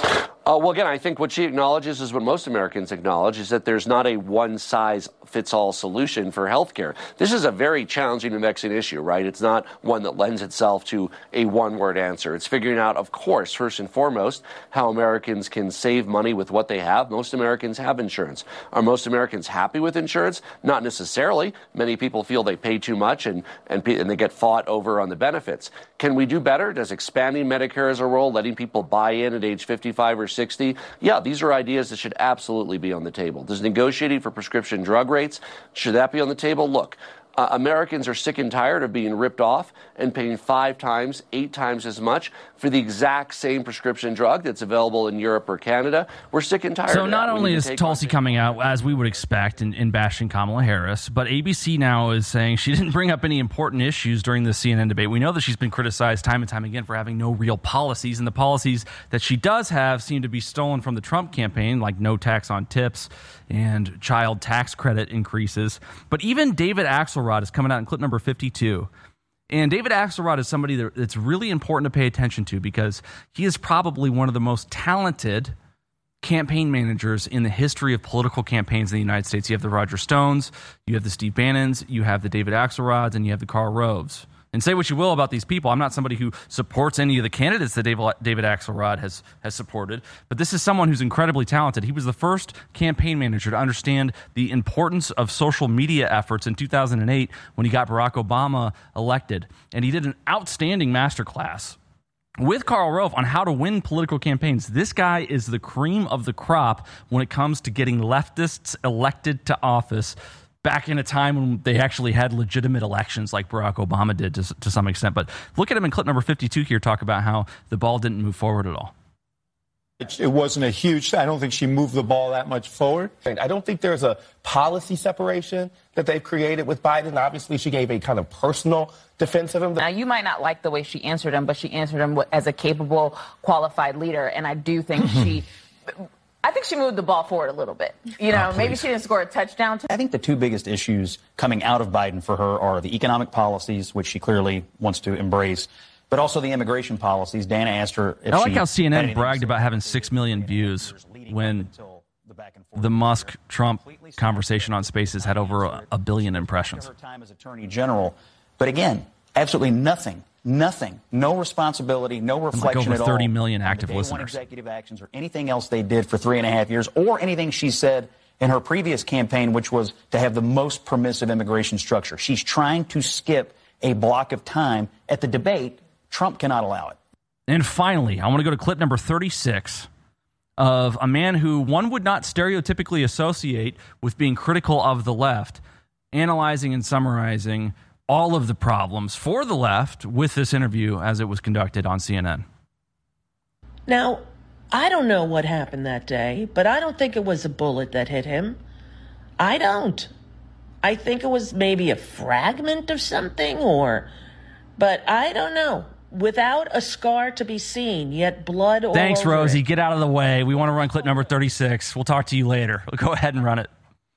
Well, again, I think what she acknowledges is what most Americans acknowledge, is that there's not a one-size-fits-all solution for health care. This is a very challenging and vexing issue, right? It's not one that lends itself to a one-word answer. It's figuring out, of course, first and foremost, how Americans can save money with what they have. Most Americans have insurance. Are most Americans happy with insurance? Not necessarily. Many people feel they pay too much and they get fought over on the benefits. Can we do better? Does expanding Medicare as a role, letting people buy in at age 55 or 60? Yeah, these are ideas that should absolutely be on the table. Does negotiating for prescription drug rates, should that be on the table? Look, Americans are sick and tired of being ripped off and paying 5 times, 8 times as much for the exact same prescription drug that's available in Europe or Canada. We're sick and tired of that. So not only is Tulsi coming out, as we would expect, in bashing Kamala Harris, but ABC now is saying she didn't bring up any important issues during the CNN debate. We know that she's been criticized time and time again for having no real policies, and the policies that she does have seem to be stolen from the Trump campaign, like no tax on tips and child tax credit increases. But even David Axelrod is coming out in clip number 52. And David Axelrod is somebody that's really important to pay attention to because he is probably one of the most talented campaign managers in the history of political campaigns in the United States. You have the Roger Stones, you have the Steve Bannons, you have the David Axelrods, and you have the Karl Roves. And say what you will about these people. I'm not somebody who supports any of the candidates that David Axelrod has supported, but this is someone who's incredibly talented. He was the first campaign manager to understand the importance of social media efforts in 2008 when he got Barack Obama elected. And he did an outstanding masterclass with Karl Rove on how to win political campaigns. This guy is the cream of the crop when it comes to getting leftists elected to office back in a time when they actually had legitimate elections like Barack Obama did to some extent. But look at him in clip number 52 here, talk about how the ball didn't move forward at all. It wasn't a huge, I don't think she moved the ball that much forward. I don't think there's a policy separation that they've created with Biden. Obviously, she gave a kind of personal defense of him. Now, you might not like the way she answered him, but she answered him as a capable, qualified leader. And I do think I think she moved the ball forward a little bit. You know, maybe she didn't score a touchdown. I think the two biggest issues coming out of Biden for her are the economic policies, which she clearly wants to embrace, but also the immigration policies. Dana asked her if I like how CNN bragged about having 6 million views when the Musk-Trump conversation on Spaces had over a billion impressions. Her time as Attorney General, but again, absolutely nothing, no responsibility, no reflection like at all. Over 30 million active listeners. Executive actions or anything else they did for 3.5 years, or anything she said in her previous campaign, which was to have the most permissive immigration structure. She's trying to skip a block of time at the debate. Trump cannot allow it. And finally, I want to go to clip number 36 of a man who one would not stereotypically associate with being critical of the left, analyzing and summarizing all of the problems for the left with this interview as it was conducted on CNN. Now, I don't know what happened that day, but I don't think it was a bullet that hit him. I don't. I think it was maybe a fragment of something but I don't know. Without a scar to be seen, yet blood all Thanks, over Rosie. it. Get out of the way. We want to run clip number 36. We'll talk to you later. Go ahead and run it.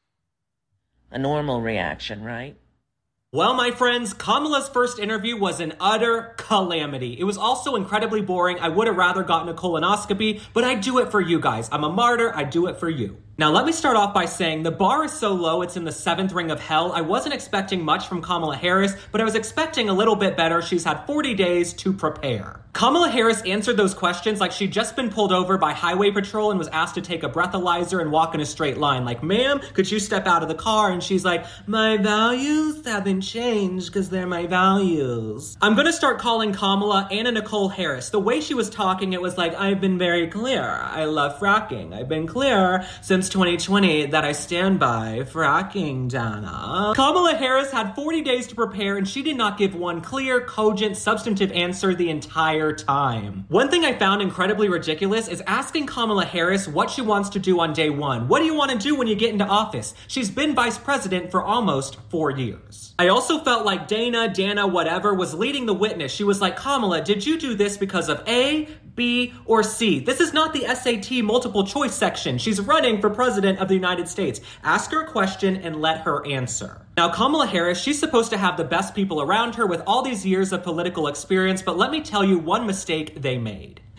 A normal reaction, right? Well, my friends, Kamala's first interview was an utter calamity. It was also incredibly boring. I would have rather gotten a colonoscopy, but I do it for you guys. I'm a martyr. I do it for you. Now, let me start off by saying the bar is so low, it's in the 7th ring of hell. I wasn't expecting much from Kamala Harris, but I was expecting a little bit better. She's had 40 days to prepare. Kamala Harris answered those questions like she'd just been pulled over by Highway Patrol and was asked to take a breathalyzer and walk in a straight line. Like, ma'am, could you step out of the car? And she's like, my values haven't changed because they're my values. I'm going to start calling Kamala Anna Nicole Harris. The way she was talking, it was like, I've been very clear. I love fracking. I've been clear since 2020 that I stand by fracking, Dana. Kamala Harris had 40 days to prepare, and she did not give one clear, cogent, substantive answer the entire time. One thing I found incredibly ridiculous is asking Kamala Harris what she wants to do on day one. What do you want to do when you get into office? She's been vice president for almost 4 years. I also felt like Dana, whatever, was leading the witness. She was like, Kamala, did you do this because of A, B, or C? This is not the SAT multiple choice section. She's running for president of the United States. Ask her a question and let her answer. Now, Kamala Harris, she's supposed to have the best people around her with all these years of political experience, but let me tell you one mistake they made.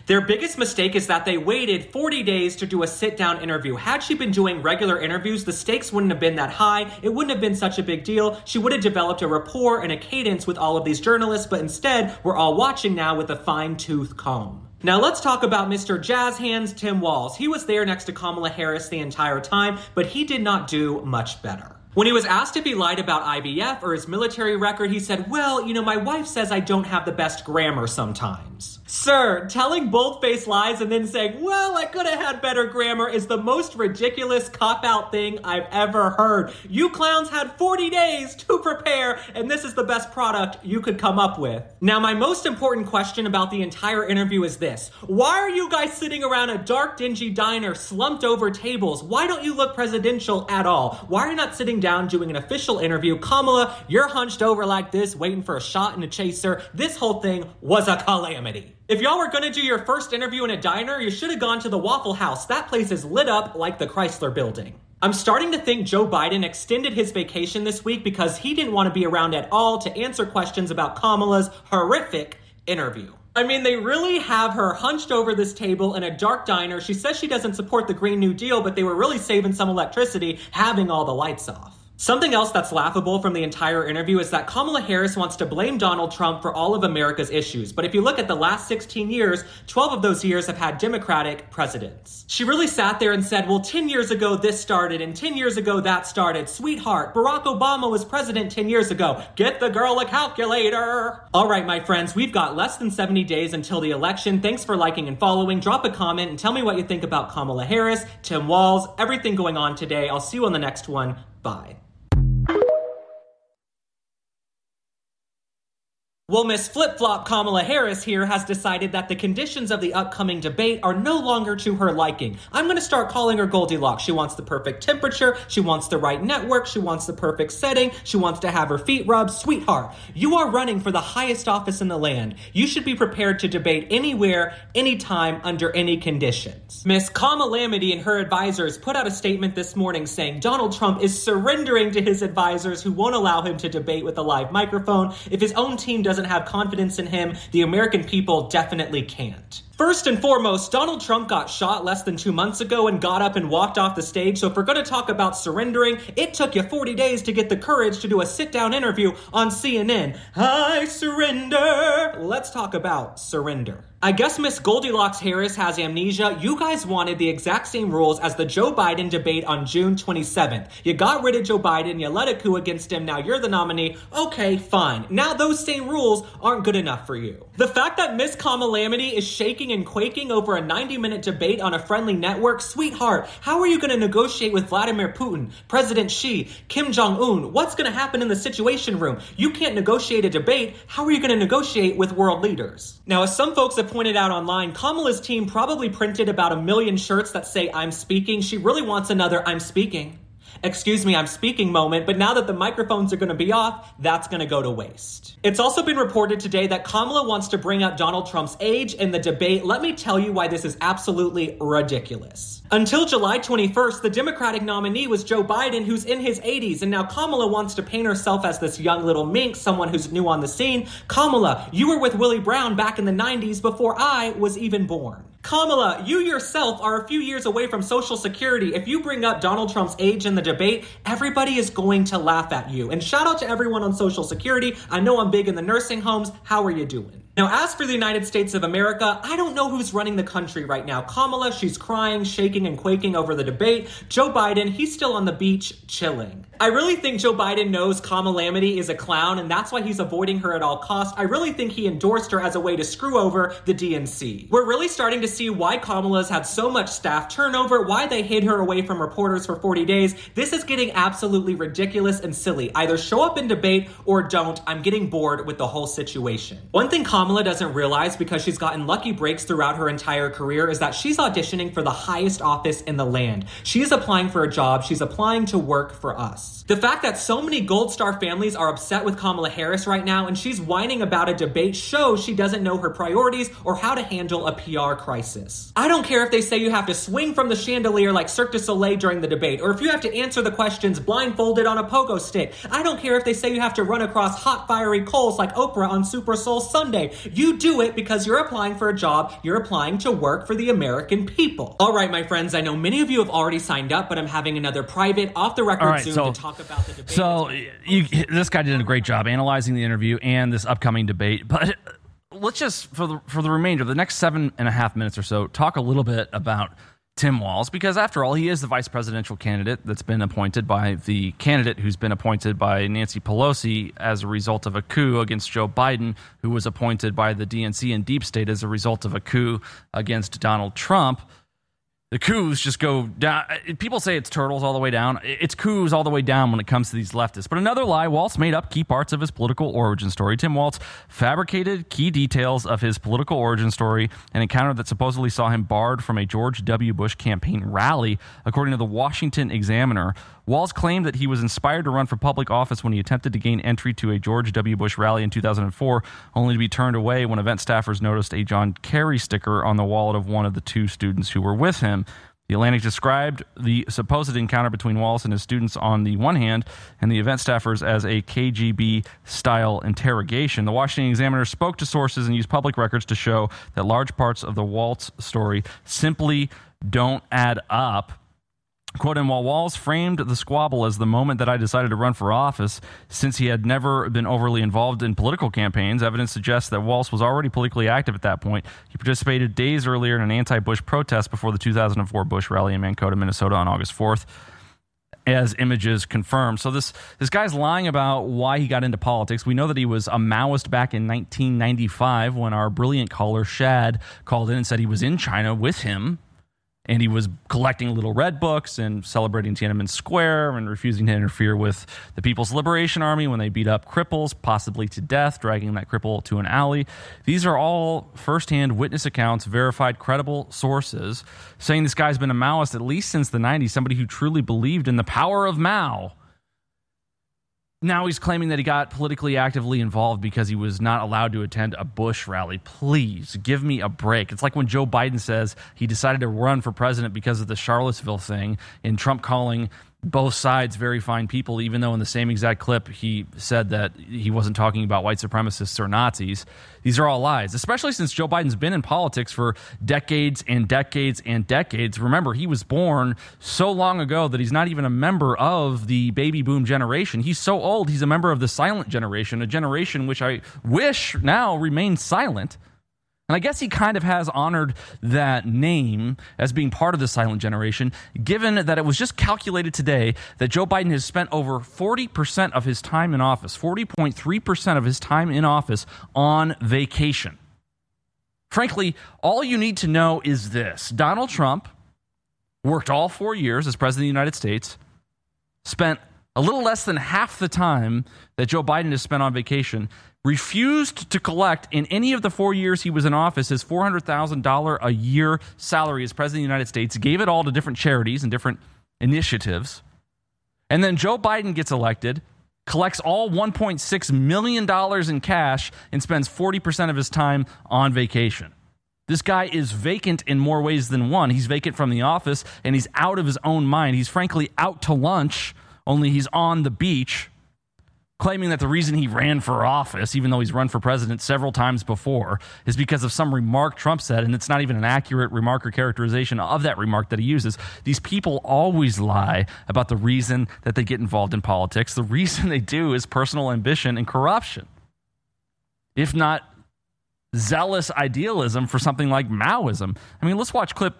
Their biggest mistake is that they waited 40 days to do a sit-down interview. Had she been doing regular interviews, the stakes wouldn't have been that high. It wouldn't have been such a big deal. She would have developed a rapport and a cadence with all of these journalists, but instead, we're all watching now with a fine-tooth comb. Now let's talk about Mr. Jazz Hands Tim Walz. He was there next to Kamala Harris the entire time, but he did not do much better. When he was asked if he lied about IVF or his military record, he said, well, my wife says I don't have the best grammar sometimes. Sir, telling bold-faced lies and then saying, well, I could have had better grammar is the most ridiculous cop-out thing I've ever heard. You clowns had 40 days to prepare, and this is the best product you could come up with. Now, my most important question about the entire interview is this. Why are you guys sitting around a dark, dingy diner slumped over tables? Why don't you look presidential at all? Why are you not sitting down doing an official interview? Kamala, you're hunched over like this, waiting for a shot and a chaser. This whole thing was a calamity. If y'all were gonna do your first interview in a diner, you should have gone to the Waffle House. That place is lit up like the Chrysler Building. I'm starting to think Joe Biden extended his vacation this week because he didn't want to be around at all to answer questions about Kamala's horrific interview. I mean, they really have her hunched over this table in a dark diner. She says she doesn't support the Green New Deal, but they were really saving some electricity having all the lights off. Something else that's laughable from the entire interview is that Kamala Harris wants to blame Donald Trump for all of America's issues. But if you look at the last 16 years, 12 of those years have had Democratic presidents. She really sat there and said, well, 10 years ago this started, and 10 years ago that started. Sweetheart, Barack Obama was president 10 years ago. Get the girl a calculator. All right, my friends, we've got less than 70 days until the election. Thanks for liking and following. Drop a comment and tell me what you think about Kamala Harris, Tim Walz, everything going on today. I'll see you on the next one. Bye. Well, Miss Flip-Flop Kamala Harris here has decided that the conditions of the upcoming debate are no longer to her liking. I'm going to start calling her Goldilocks. She wants the perfect temperature. She wants the right network. She wants the perfect setting. She wants to have her feet rubbed. Sweetheart, you are running for the highest office in the land. You should be prepared to debate anywhere, anytime, under any conditions. Miss Kamalamity and her advisors put out a statement this morning saying Donald Trump is surrendering to his advisors who won't allow him to debate with a live microphone. If his own team doesn't have confidence in him, the American people definitely can't. First and foremost, Donald Trump got shot less than 2 months ago and got up and walked off the stage. So if we're going to talk about surrendering, it took you 40 days to get the courage to do a sit-down interview on CNN. I surrender. Let's talk about surrender. I guess Miss Goldilocks Harris has amnesia. You guys wanted the exact same rules as the Joe Biden debate on June 27th. You got rid of Joe Biden, you led a coup against him, now you're the nominee. Okay, fine. Now those same rules aren't good enough for you. The fact that Miss Kamalamity is shaking and quaking over a 90-minute debate on a friendly network, sweetheart, how are you going to negotiate with Vladimir Putin, President Xi, Kim Jong-un? What's going to happen in the Situation Room? You can't negotiate a debate. How are you going to negotiate with world leaders? Now, as some folks have pointed out online, Kamala's team probably printed about 1 million shirts that say I'm speaking. She really wants another I'm speaking. Excuse me, I'm speaking moment, but now that the microphones are going to be off, that's going to go to waste. It's also been reported today that Kamala wants to bring up Donald Trump's age in the debate. Let me tell you why this is absolutely ridiculous. Until July 21st, the Democratic nominee was Joe Biden, who's in his 80s, and now Kamala wants to paint herself as this young little minx, someone who's new on the scene. Kamala, you were with Willie Brown back in the 90s before I was even born. Kamala, you yourself are a few years away from Social Security. If you bring up Donald Trump's age in the debate, everybody is going to laugh at you. And shout out to everyone on Social Security. I know I'm big in the nursing homes. How are you doing? Now, as for the United States of America, I don't know who's running the country right now. Kamala, she's crying, shaking, and quaking over the debate. Joe Biden, he's still on the beach chilling. I really think Joe Biden knows Kamalamity is a clown, and that's why he's avoiding her at all costs. I really think he endorsed her as a way to screw over the DNC. We're really starting to see why Kamala's had so much staff turnover, why they hid her away from reporters for 40 days. This is getting absolutely ridiculous and silly. Either show up in debate or don't. I'm getting bored with the whole situation. One thing Kamala doesn't realize, because she's gotten lucky breaks throughout her entire career, is that she's auditioning for the highest office in the land. She's applying for a job. She's applying to work for us. The fact that so many Gold Star families are upset with Kamala Harris right now and she's whining about a debate shows she doesn't know her priorities or how to handle a PR crisis. I don't care if they say you have to swing from the chandelier like Cirque du Soleil during the debate, or if you have to answer the questions blindfolded on a pogo stick. I don't care if they say you have to run across hot fiery coals like Oprah on Super Soul Sunday. You do it because you're applying for a job. You're applying to work for the American people. All right, my friends, I know many of you have already signed up, but I'm having another private, off-the-record Zoom to talk about the debate. So this guy did a great job analyzing the interview and this upcoming debate, but let's just, for the remainder, the next 7.5 minutes or so, talk a little bit about Tim Walz, because after all, he is the vice presidential candidate that's been appointed by the candidate who's been appointed by Nancy Pelosi as a result of a coup against Joe Biden, who was appointed by the DNC and deep state as a result of a coup against Donald Trump. The coups just go down. People say it's turtles all the way down. It's coups all the way down when it comes to these leftists. But another lie, Walz made up key parts of his political origin story. Tim Walz fabricated key details of his political origin story, an encounter that supposedly saw him barred from a George W. Bush campaign rally, according to the Washington Examiner. Walz claimed that he was inspired to run for public office when he attempted to gain entry to a George W. Bush rally in 2004, only to be turned away when event staffers noticed a John Kerry sticker on the wallet of one of the two students who were with him. The Atlantic described the supposed encounter between Walz and his students on the one hand and the event staffers as a KGB-style interrogation. The Washington Examiner spoke to sources and used public records to show that large parts of the Walz story simply don't add up. Quote, and while Walz framed the squabble as the moment that I decided to run for office, since he had never been overly involved in political campaigns, evidence suggests that Walz was already politically active at that point. He participated days earlier in an anti-Bush protest before the 2004 Bush rally in Mankato, Minnesota on August 4th, as images confirm. So this guy's lying about why he got into politics. We know that he was a Maoist back in 1995 when our brilliant caller, Shad, called in and said he was in China with him. And he was collecting little red books and celebrating Tiananmen Square and refusing to interfere with the People's Liberation Army when they beat up cripples, possibly to death, dragging that cripple to an alley. These are all firsthand witness accounts, verified, credible sources, saying this guy's been a Maoist at least since the 90s, somebody who truly believed in the power of Mao. Now he's claiming that he got politically actively involved because he was not allowed to attend a Bush rally. Please, give me a break. It's like when Joe Biden says he decided to run for president because of the Charlottesville thing, and Trump calling both sides very fine people, even though in the same exact clip he said that he wasn't talking about white supremacists or Nazis. These are all lies, especially since Joe Biden's been in politics for decades and decades and decades. Remember, he was born so long ago that he's not even a member of the baby boom generation. He's so old, he's a member of the silent generation, a generation which I wish now remains silent. And I guess he kind of has honored that name as being part of the silent generation, given that it was just calculated today that Joe Biden has spent over 40% of his time in office, 40.3% of his time in office on vacation. Frankly, all you need to know is this. Donald Trump worked all 4 years as president of the United States, spent a little less than half the time that Joe Biden has spent on vacation, refused to collect in any of the 4 years he was in office his $400,000 a year salary as president of the United States, gave it all to different charities and different initiatives. And then Joe Biden gets elected, collects all $1.6 million in cash, and spends 40% of his time on vacation. This guy is vacant in more ways than one. He's vacant from the office, and he's out of his own mind. He's frankly out to lunch, only he's on the beach, claiming that the reason he ran for office, even though he's run for president several times before, is because of some remark Trump said, and it's not even an accurate remark or characterization of that remark that he uses. These people always lie about the reason that they get involved in politics. The reason they do is personal ambition and corruption, if not zealous idealism for something like Maoism. I mean, let's watch clip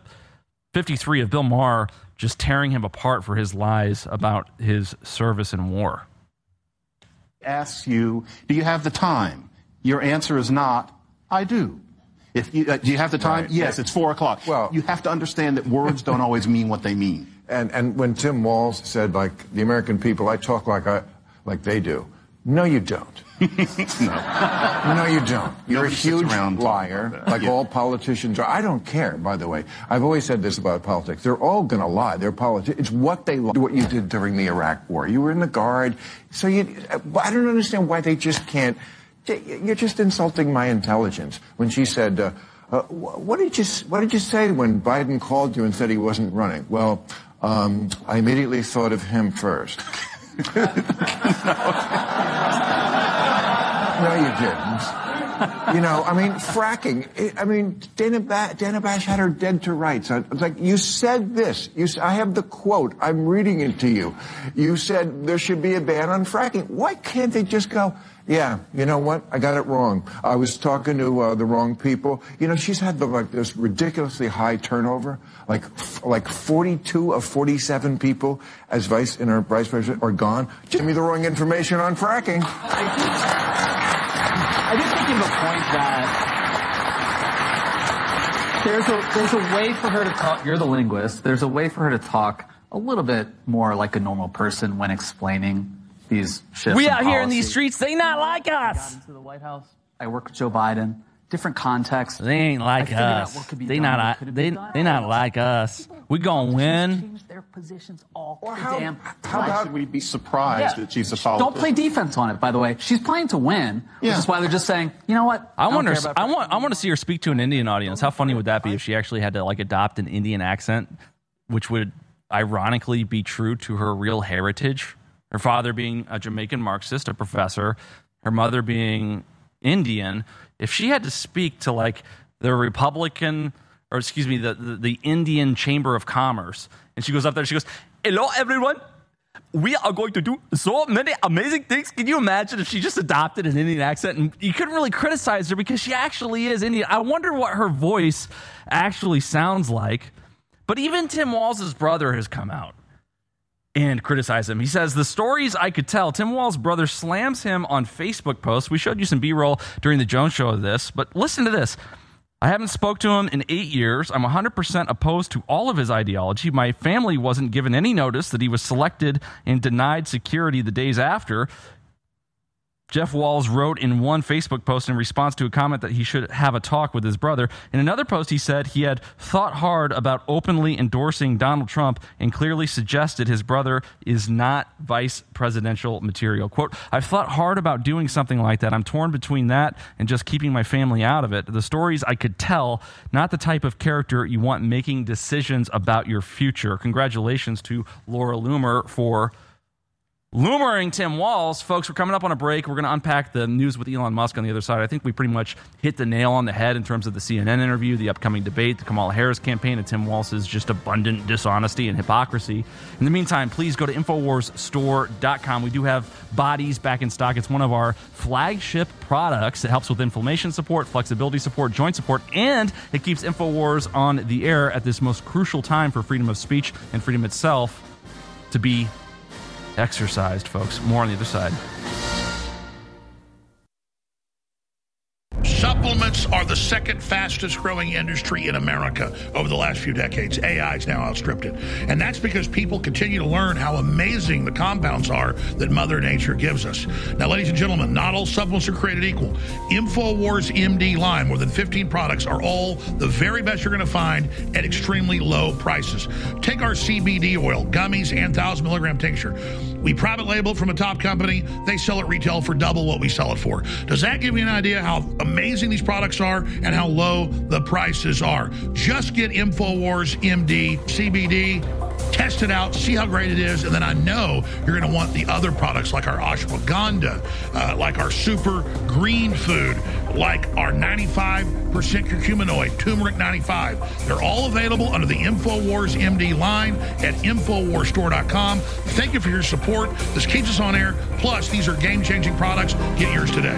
53 of Bill Maher just tearing him apart for his lies about his service in war. Asks you, do you have the time? Your answer is not, I do. If you, do you have the time? Right. Yes, it's 4 o'clock. Well, you have to understand that words don't always mean what they mean. And when Tim Walz said, like, the American people, I talk like they do. No, you don't. No, you don't. You're a huge liar, like all politicians are. I don't care, by the way. I've always said this about politics. They're all going to lie. They're politics. It's what they lie. What you did during the Iraq War. You were in the Guard. So I don't understand why they just can't. You're just insulting my intelligence. When she said, what did you say when Biden called you and said he wasn't running? Well, I immediately thought of him first. No, you didn't. You know, I mean, fracking. Dana Bash had her dead to rights. It's like, you said this. I have the quote. I'm reading it to you. You said there should be a ban on fracking. Why can't they just go, yeah, you know what? I got it wrong. I was talking to the wrong people. You know, she's had this ridiculously high turnover. Like 42 of 47 people as vice president are gone. Give me the wrong information on fracking. I just think of the point that there's a way for her to talk. You're the linguist. There's a way for her to talk a little bit more like a normal person when explaining these shifts. We out here in these streets, they not like us. To the White House. I work with Joe Biden. Different context. They ain't like us. They not like us. We gonna win. Change their positions all the How damn about should we be surprised that she's a politician? Don't play defense on it, by the way. She's playing to win, which is why they're just saying, you know what? I want to see her speak to an Indian audience. How funny would that be if she actually had to like adopt an Indian accent, which would ironically be true to her real heritage? Her father being a Jamaican Marxist, a professor, her mother being Indian. If she had to speak to like the Republican, or excuse me, the Indian Chamber of Commerce, and she goes up there and she goes, "Hello, everyone. We are going to do so many amazing things." Can you imagine if she just adopted an Indian accent? And you couldn't really criticize her because she actually is Indian. I wonder what her voice actually sounds like. But even Tim Walz's brother has come out and criticize him. He says, the stories I could tell. Tim Walz's brother slams him on Facebook posts. We showed you some B-roll during the Jones Show of this, but listen to this. I haven't spoke to him in 8 years. I'm 100% opposed to all of his ideology. My family wasn't given any notice that he was selected and denied security the days after. Jeff Walz wrote in one Facebook post in response to a comment that he should have a talk with his brother. In another post, he said he had thought hard about openly endorsing Donald Trump and clearly suggested his brother is not vice presidential material. Quote, I've thought hard about doing something like that. I'm torn between that and just keeping my family out of it. The stories I could tell, not the type of character you want making decisions about your future. Congratulations to Laura Loomer for Loomer-ing Tim Walz. Folks, we're coming up on a break. We're going to unpack the news with Elon Musk on the other side. I think we pretty much hit the nail on the head in terms of the CNN interview, the upcoming debate, the Kamala Harris campaign, and Tim Walz's just abundant dishonesty and hypocrisy. In the meantime, please go to InfoWarsStore.com. We do have Bodies back in stock. It's one of our flagship products. It helps with inflammation support, flexibility support, joint support, and it keeps InfoWars on the air at this most crucial time for freedom of speech and freedom itself to be exercised, folks. More on the other side. Supplements are the second fastest growing industry in America over the last few decades. AI's now outstripped it. And that's because people continue to learn how amazing the compounds are that Mother Nature gives us. Now, ladies and gentlemen, not all supplements are created equal. InfoWars MD line, more than 15 products, are all the very best you're going to find at extremely low prices. Take our CBD oil, gummies, and 1,000 milligram tincture. We private label it from a top company. They sell it retail for double what we sell it for. Does that give you an idea how amazing these products are and how low the prices are? Just get InfoWars MD CBD, test it out, see how great it is, and then I know you're going to want the other products like our ashwagandha, like our super green food, like our 95% curcuminoid, turmeric 95. They're all available under the InfoWars MD line at InfoWarsStore.com. Thank you for your support. This keeps us on air. Plus, these are game-changing products. Get yours today.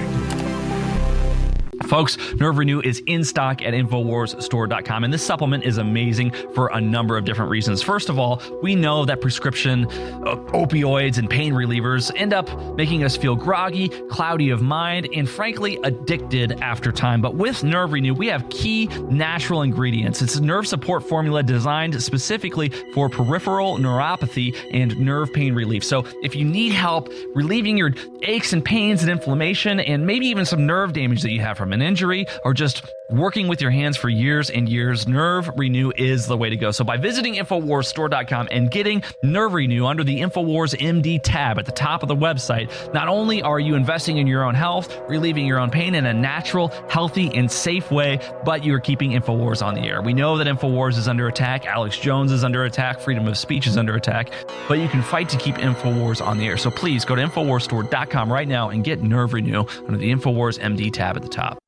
Folks, Nerve Renew is in stock at InfoWarsStore.com, and this supplement is amazing for a number of different reasons. First of all, we know that prescription opioids and pain relievers end up making us feel groggy, cloudy of mind, and frankly, addicted after time. But with Nerve Renew, we have key natural ingredients. It's a nerve support formula designed specifically for peripheral neuropathy and nerve pain relief. So if you need help relieving your aches and pains and inflammation, and maybe even some nerve damage that you have from an injury or just working with your hands for years and years, Nerve Renew is the way to go. So by visiting InfoWarsStore.com and getting Nerve Renew under the InfoWars MD tab at the top of the website, not only are you investing in your own health, relieving your own pain in a natural, healthy, and safe way, but you're keeping InfoWars on the air. We know that InfoWars is under attack, Alex Jones is under attack, freedom of speech is under attack, but you can fight to keep InfoWars on the air. So please go to InfoWarsStore.com right now and get Nerve Renew under the InfoWars MD tab at the top.